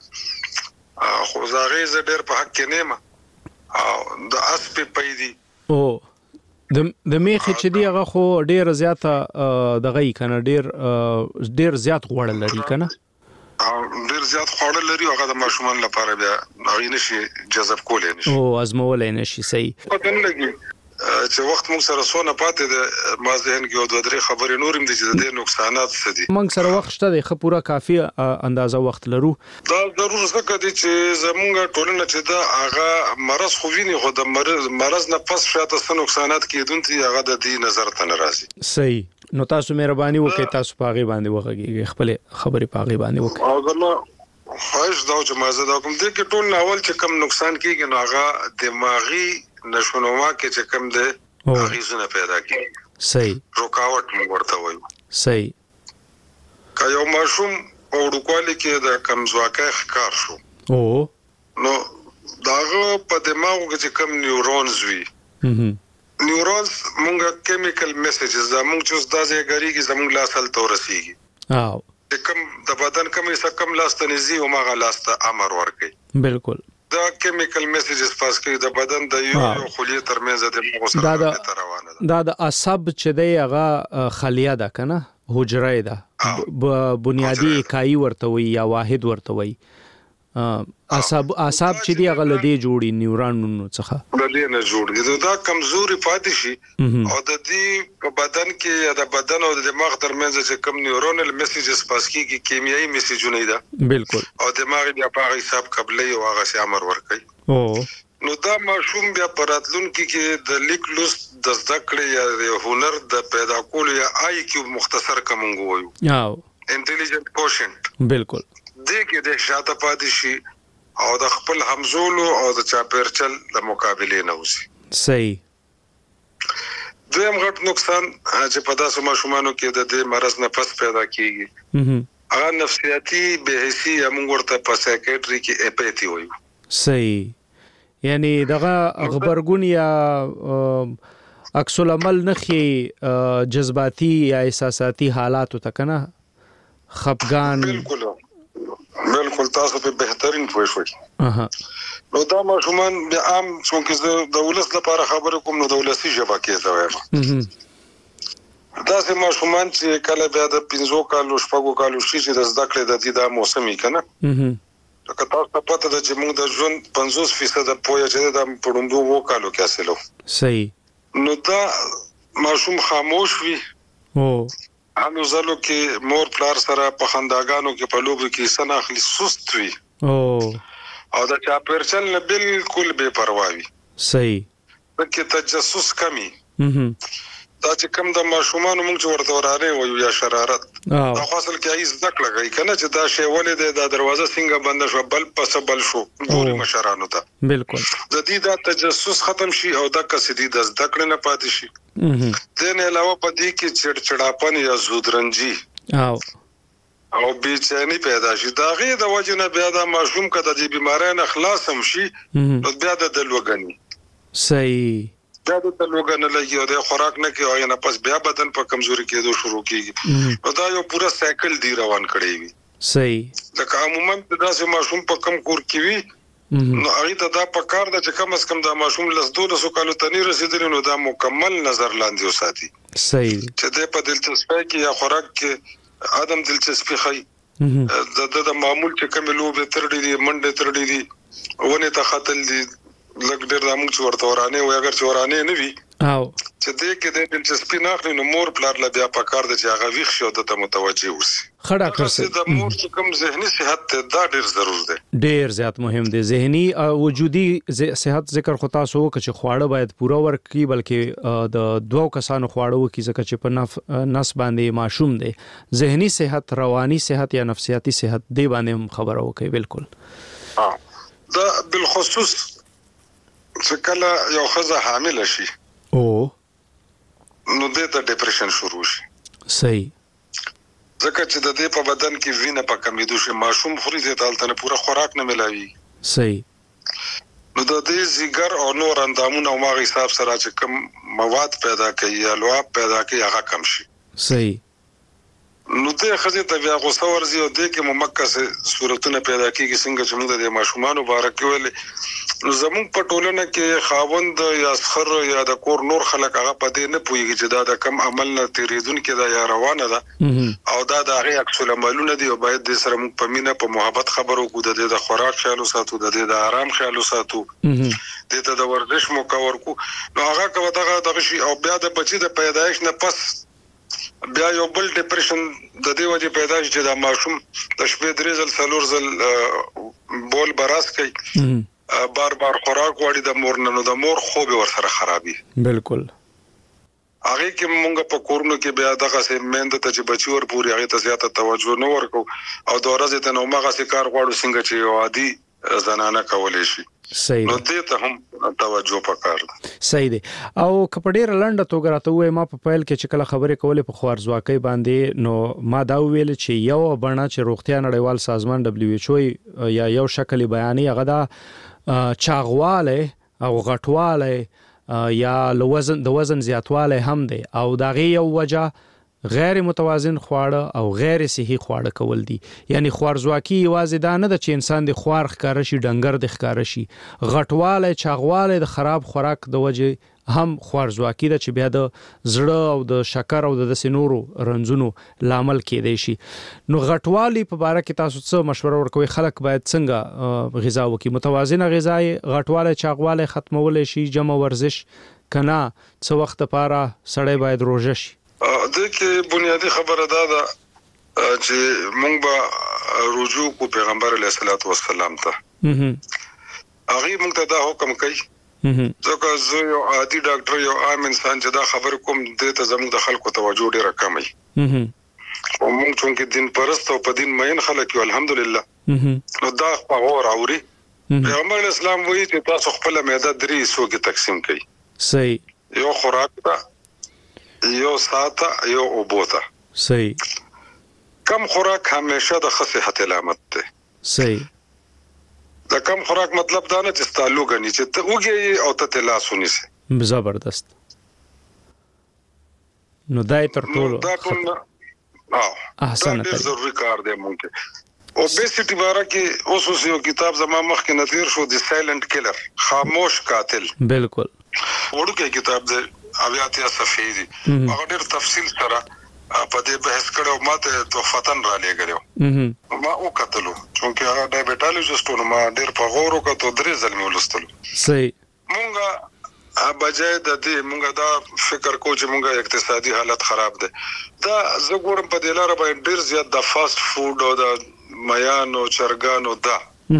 چې خو زاغې ز ډیر په حق کې نیمه او د اسب پیدي او د د میخه چې دی هغه خو ډیر زیاته د غي کنه ډیر ډیر زیات غوړ لري کنه او ډیر زیات غوړ لري هغه د ماشومان لپاره بیا هغه نشي جذب کولای نشي او ازمول نشي صحیح پته نه لګي چې وخت موږ سره سونه پاتې د ما ذهن کې دوه درې خبرې نورم دي چې د نقصانات څه دي موږ سره وخت شته د خپوره کافي اندازه وخت لرو دا ضرور څه کوي چې زمونږ ټولنه چې دا هغه مرز خو ویني خو د مرز مرز نه پس شاته څه نقصانات کیدونتي هغه د دې نظر ته ناراضي صحیح نو تاسو مهرباني وکړئ تاسو پاغي باندې وغږیږئ خپل خبرې پاغي باندې وکړئ او زما خواهش دا چې ما زه دا کوم دي کې ټول اول چې کم نقصان کیږي نو هغه دماغي نشونما کې چې کم ده غیزونه پیدا کیږي صحیح رکاوټ موږ ورته وایو صحیح که یو ماشوم په وړوکوالي کې د کمزواکۍ ښکار شو او نو داغه په دماغ کې چې کم نیورونز وي نیورونز مونږه کیمیکل میسیجز دا مونږ چې د ځای کې زموږ لاسل تورسيږي او کم د بدن کمی څه کم لاستنیزي او ماغه لاسته امر ورکي بالکل دا کیمیکل میسیجز پاس کوي د بدن د یو یو خلیه ترمنځ د موږ سره روانه ده دا د عصب چې دی هغه خلیه ده کنه حجره ده بنیادی اکائی ورته وي یا واحد ورته وي عصب عصب چې دی هغه لدی جوړي نیورونونو څخه لدی نه جوړي دا کمزوري پاتې شي او د دې په بدن کې یا د بدن او د دماغ ترمنځ چې کم نیورونل میسیجز پاس کیږي کیمیاوي میسیجونه ده بالکل او دماغ بیا په حساب قبلې او هغه سي امر ورکي او نو دا ماشوم بیا پراتلون کې د لیک لوست د ذکر یا د هنر د پیدا کولو یا آی کیو مختصر کومو وایو او انټيليجنت کوشنت بالکل دې کې د شاته پاتې شي او د خپل همزولو او د چاپیرچل د مقابله نه وسی صحیح دویم غټ نقصان چې په داسې ماشومانو کې د دې مرز نه پس پیدا کیږي هغه نفسیاتی بهسي موږ ورته په سایکیټري کې اپیتي وایو صحیح یعنی دغه خبرګون یا عکس العمل نخي جذباتي یا احساساتي حالات ته کنه خپګان بالکل بالکل تاسو په بهترین پوه شئ اها نو دا ماشومان د عام څنګه د دولت لپاره خبره کوم نو دولتي ژبه کې زویم دا سه ماشومان چې کله بیا د پنځو کالو شپږو کالو شي چې د زده کړې د دې د موسمي کنه اها که تاسو ته پته ده چې موږ د ژوند پنځوس فیصد پوهه چې د پړوندو وو کالو کې حاصلو صحیح نو دا ماشوم خاموش وي او انو زلو کې مور پلار سره په خنداګانو کې په لوبو کې سناخلي سست وي او او دا چا پرچل نه بالکل بے پروا وي صحیح کې تجسس کمی اها دا چې کوم د ماشومان موږ ورته وراره وایو یا شرارت دا خاصل کې ایز دک لګی کنه چې دا شی ولې د دروازه څنګه بند شو بل پس بل شو ګوري مشرانو ته بالکل د دې دا تجسس ختم شي او د کسدي د ذکر نه پاتې شي د نه علاوه په دې کې چړچړاپن یا زودرنجي او او بیچانی پیدا شي دا غي د وجه نه بیا د ماشوم کده د بیمارۍ نه خلاص هم شي نو بیا د دلوګنی صحیح دا د تلوګن لګي او د خوراک نه کې او نه پس بیا بدن په کمزوري کېدو شروع کیږي نو دا یو پورا سایکل دی روان کړی وي صحیح دا عموما دا سه ماشوم په کم کور کې وي نو هغه ته دا په کار د چې کم اس کم دا ماشوم لس دولسو کالو تنی رسیدلی نو دا مکمل نظر لاندې وساتي صحیح چې د په دلچسپۍ کې یا خوراک کې ادم دلچسپي خي د د معمول چې کوم لوبه ترډي دي منډه ترډي دي ونه ته خاتل دي لګ ډېر د موږ ورته ورانه وي اگر چې ورانه نه وي او چې دې کې د دلچسپي نه اخلي نو مور پلار لا بیا په کار د چې هغه ویښ شو د ته متوجي وسی خړه کړسي د مور چې کوم ذهني صحت ته دا ډېر ضرور دی ډېر زیات مهم دی ذهني او وجودي صحت ذکر خو تاسو وکړي چې خواړه باید پوره ورکړي بلکې د دوه کسانو خواړه وکړي ځکه چې په نف نس باندې ماشوم دی ذهني صحت رواني صحت یا نفسیاتي صحت دی باندې خبره وکړي بالکل دا بالخصوص چې کله یو خزه حامل شي او نو د ته ډیپریشن شروع شي صحیح ځکه چې د دې په بدن کې وینه په کمیدو شي ماشوم خوري د تالته نه پوره خوراک نه ملایي صحیح نو د دې زیګر او نور اندامونه او ماغه حساب سره چې کم مواد پیدا کوي یا لواب پیدا کوي هغه کم شي صحیح نو ته خزه ته بیا غوسه ورزي او د کې ممکه صورتونه پیدا کیږي څنګه چې موږ د ماشومان مبارک ویل نو زموږ په ټولنه کې خاوند یا سخر یا د کور نور خلک هغه پدې نه پويږي چې دا د کم عمل نه تیریدون کې دا یا روانه ده او دا د هغه عکس العملونه دي او باید د سره موږ په مینه په محبت خبرو کو د د خوراک خیال ساتو د د آرام خیال ساتو د ته د ورزش مکور کو نو هغه کوي دغه دغه شی او بیا د بچی د پیدایش نه پس بیا یو بل ډیپریشن د دې وجه پیدا شي چې د ماشوم د شپې درې ځل څلور ځل بول براس کوي بار بار خوراک وړي د مور نه نو د مور خوب ورسره خرابي بالکل هغه کې مونږ په کورونو کې بیا دغه سه مند ته چې بچي ور پوری هغه ته زیاته توجه نه ورکو او د ورځې ته نو ماغه سه کار غواړو څنګه چې عادي زنانه کولای شي. صحیح نو دې ته هم توجه پکار ده. صحیح دی. او کپډیر لنډه توګه راته وای ما په پایل کې چې کله خبرې کولې په خوارزواکۍ باندې نو ما دا ویل چې یو بڼه چې روغتیا نړیوال سازمان دبليو ایچ او یا یو شکل بیانې هغه دا چاغواله او غټواله یا وزن د وزن زیاتواله هم دی او دا غي یو وجه غیر متوازن خواړه او غیر صحي خواړه کول دي. یعنی خوارزواکي یوازې دا نه ده چې انسان د خوار ښکار شي ډنګر د ښکار شي، غټواله چاغواله د خراب خوراک د وجه هم خوارزواکي ده چې بیا د زړه او د شکر او د سینورو رنځونو لامل کېدای شي. نو غټوالي په باره کې تاسو څه مشوره ورکوي خلک باید څنګه غذا وکړي؟ متوازنه غذا غټواله چاغواله ختمول شي، جمع ورزش کنا څه وخت لپاره سړی باید روزه شي. د کې بنیادی خبره دا ده چې مونږ به رجوع کو پیغمبر علیه الصلاۃ والسلام ته. هغه مونږ ته دا حکم کوي ځکه زه یو عادي ډاکټر یو عام انسان چې دا خبر کوم د ته زموږ د خلکو توجه ډیره کم وي. او مونږ چې دین پرست او په دین مین خلک یو الحمدلله نو دا په اور اوري. پیغمبر اسلام وایي چې تاسو خپل معده درې حصو کې تقسیم کړئ. صحیح. یو خوراک ته، یو ساته، یو اوبوته. صحیح. کم خوراک همیشه د صحت علامت ده. صحیح. د کم خوراک مطلب دا نه چې تعلق غني چې ته وګي او ته تلاسونی سي. زبردست. نو دای تر ټولو دا ټول او احسن ته ضروري کار دی مونږ. اوبیسټي باره کې اوس یو کتاب زما مخ کې نتیر شو د سایلنت کیلر، خاموش قاتل. بالکل. ورته کتاب دی اویاتیا صفحې دي. هغه ډېر تفصیل سره په دې بحث کړو، ماته توفتن را لګیو. ما او کتلو چې هغه ډایبټالوجیسټونو ما ډېر په غور وکړو، درې ځل مې ولستلو. صحیح. مونږه بجای د دې مونږه دا فکر کو چې مونږه اقتصادي حالت خراب ده. دا زه ګورم په دې لاره باندې ډېر زیات د فاست فود او د میانو چرګانو دا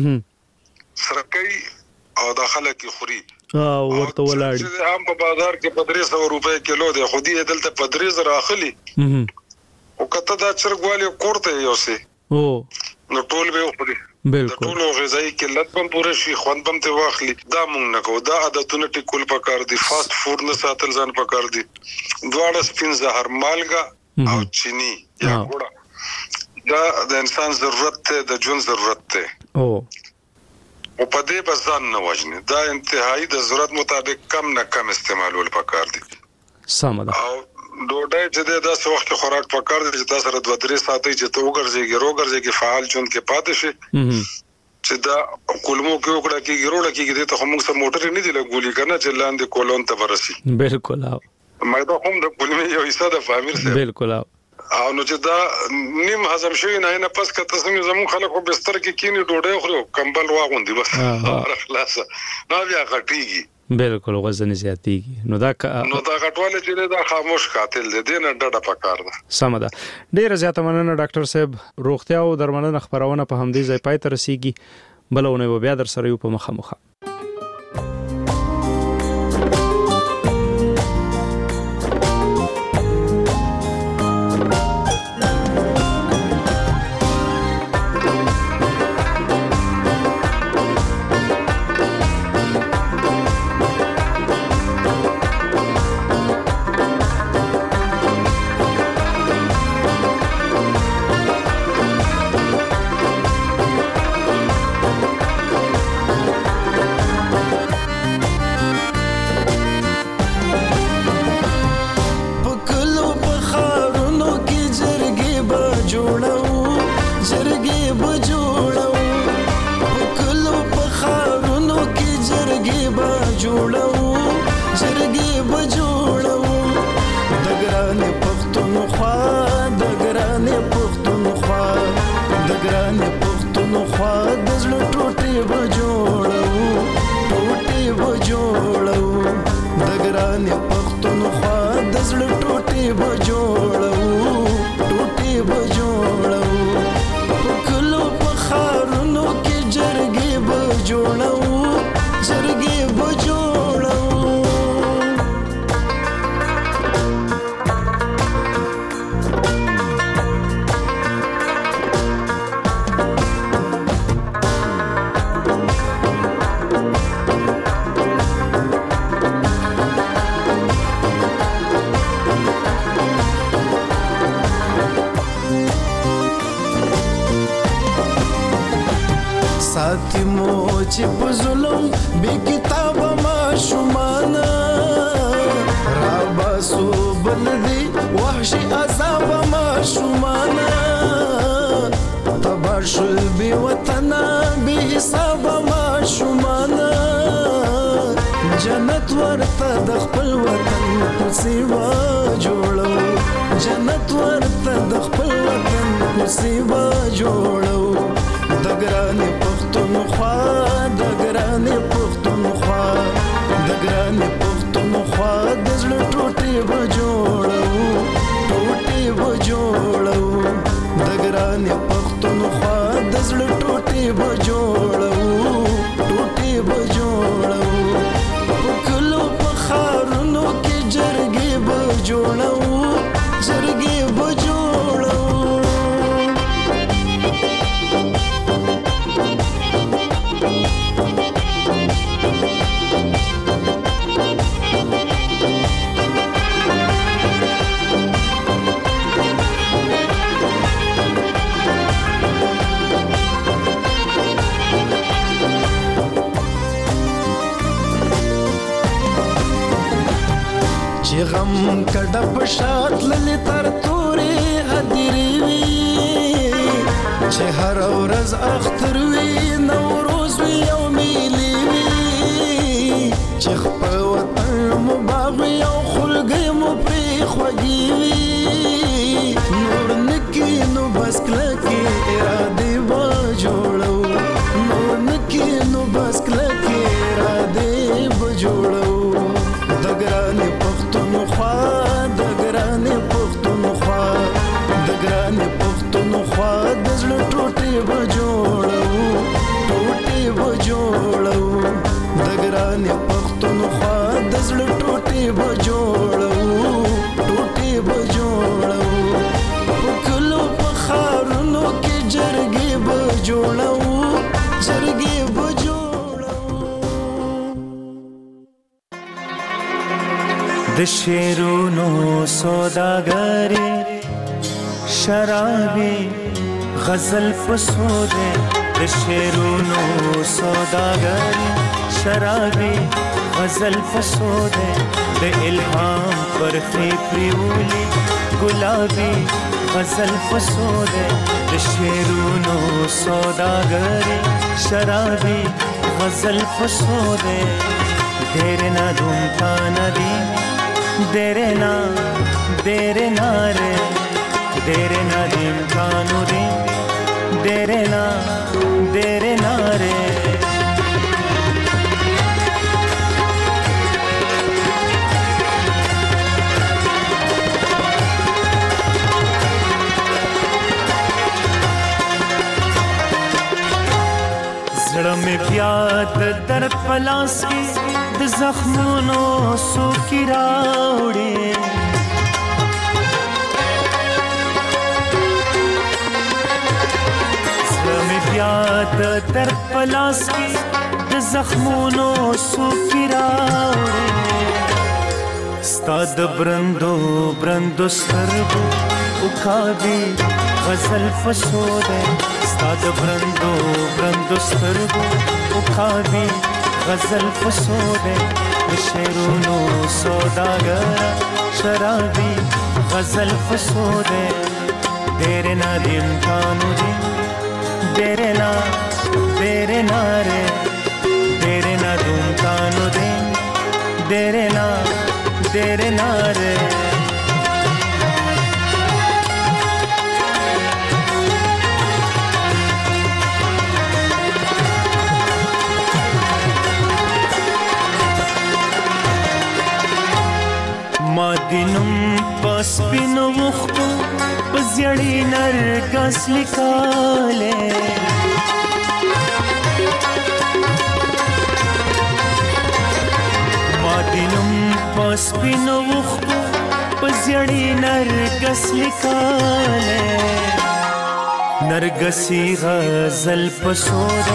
سرکې او د خلک خوري او ورته ولاړ چې هم په بازار کې په درې سوه روپۍ کیلو دی، خو دې دلته په درې زره اخلي. او کته دا چرګوالي کوړته یو سي او نو ټول به خوري. بالکل. ټول غذایی قلت هم پوره شي، خوند هم ته واخلي. دا مونږ نه کوو. دا عادتونه ټیکول پکار دي. فاست فود نه ساتل ځان پکار دي. دواړه سپین زهر، مالګه او چینی یا ګوړه دا د انسان ضرورت ته د ژوند ضرورت ته او او په دې په ځان نه وژني. دا انتهایی د ضرورت مطابق کم نه کم استعمالول پکار دي. سم ده. او ډوډۍ چې د داسې وخت کې خوراک پکار دي چې تاسو سره دوه درې ساعتې چې ته وګرځېږي روګرځېږي فعال ژوند کې پاتې شي. چې دا کولمو کې وکړه کې ګروړه کې د ته موږ سم موټر نه دی لګولي کنه چې لاندې کولون ته ورسي. بالکل. او مې دا هم د کولمو یو حصہ د فامیر سره. بالکل. او نو چې دا نیم هضم شوی نه نه پس کته څنګه زمون خلکو بستر کې کینی ډوډۍ خوري کمبل واغوندي بس خلاص نو بیا غټیږي. بالکل. وزن زیاتیږي. نو دا نو دا غټواله چې دا خاموش قاتل دی، دینه ډډه پکار ده. سم ده. ډیره زیاته مننه ډاکټر صاحب. روغتیا او درملنه خبرونه په همدې ځای پای ته رسیږي. بلونه بیا در سره یو په مخه مخه. ساتي مو چې په ظلم بې کتابه ماشومانه راباسو بل دي وحشي عذابه ماشومانه تبار شل بې وطنه بې حسابه ماشومانه جنت ورته د خپل وطن کوڅې به جوړو جنت ورته د خپل وطن کوڅې به جوړو د ګرانې پښتونخوا د ګرانې پښتونخوا د ګرانې پښتونخوا د زړه ټوټې به جوړو ټوټې به جوړو د ګرانې پښتونخوا د زړه ټوټې به جوړو ټوټې به جوړو په کلو په ښارونو کې جرګې به جوړو جرګې به جوړو چې غم کډه په شات للی تر تورې هدیرې وي چې هر ورځ اختر وي نوروز وي او میلې وي چې خپل وطن مو باغ وي او خلګۍ مو پرې خوږې وي نور نکي نو بس کلکې ارادې به جوړو نور نکي نو بس کلکې ارادې به جوړو د ګرانې پښتونخوا د ګرانې پښتونخوا د ګرانې پښتونخوا د زړه ټوټې به جوړو ټوټې به جوړو د ګرانې پښتونخوا د زړه ټوټې به جوړو ټوټې به جوړو په کلو په ښارونو کې جرګې به جوړو جرګې به د شیرونو سوداګرې شرابي غزل پسوده د شیرونو سوداګرې شرابي غزل پسوده د الهام پر پریولي ګلابي غزل پسوده د شیرونو سوداګرې شرابي غزل پسوده دیر نا دھومتا ندی دیرے نا دیرے نا رے دیرے نا دیم کانو دیم دیرے نا دیرے نا رے زړه مې بیا د درد پلاس کې د زخمونو سوکي راوړې زړه مې بیا د درد پلاس کې د زخمونو سوکي راوړې ستا د برندو برندو سترګو وکابي غزل فسوده ستا د برندو برندو سترګو وکابي غزل فسوده د شیرونو سوداګر شرابي غزل فسوده دیرے نا دیم کانو دیم دیرے نا دیرے نا رے دیرے نا دوم کانو دیم دیرے نا دیرے نا رے ما دینم پس پینو وختو پزیړی نرګس لیکاله ما دینم پس پینو وختو پزیړی نرګس لیکاله نرګسی غزل پسوده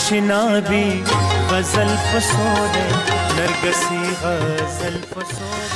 شنابی غزل پسوده نرګسی غزل پسوده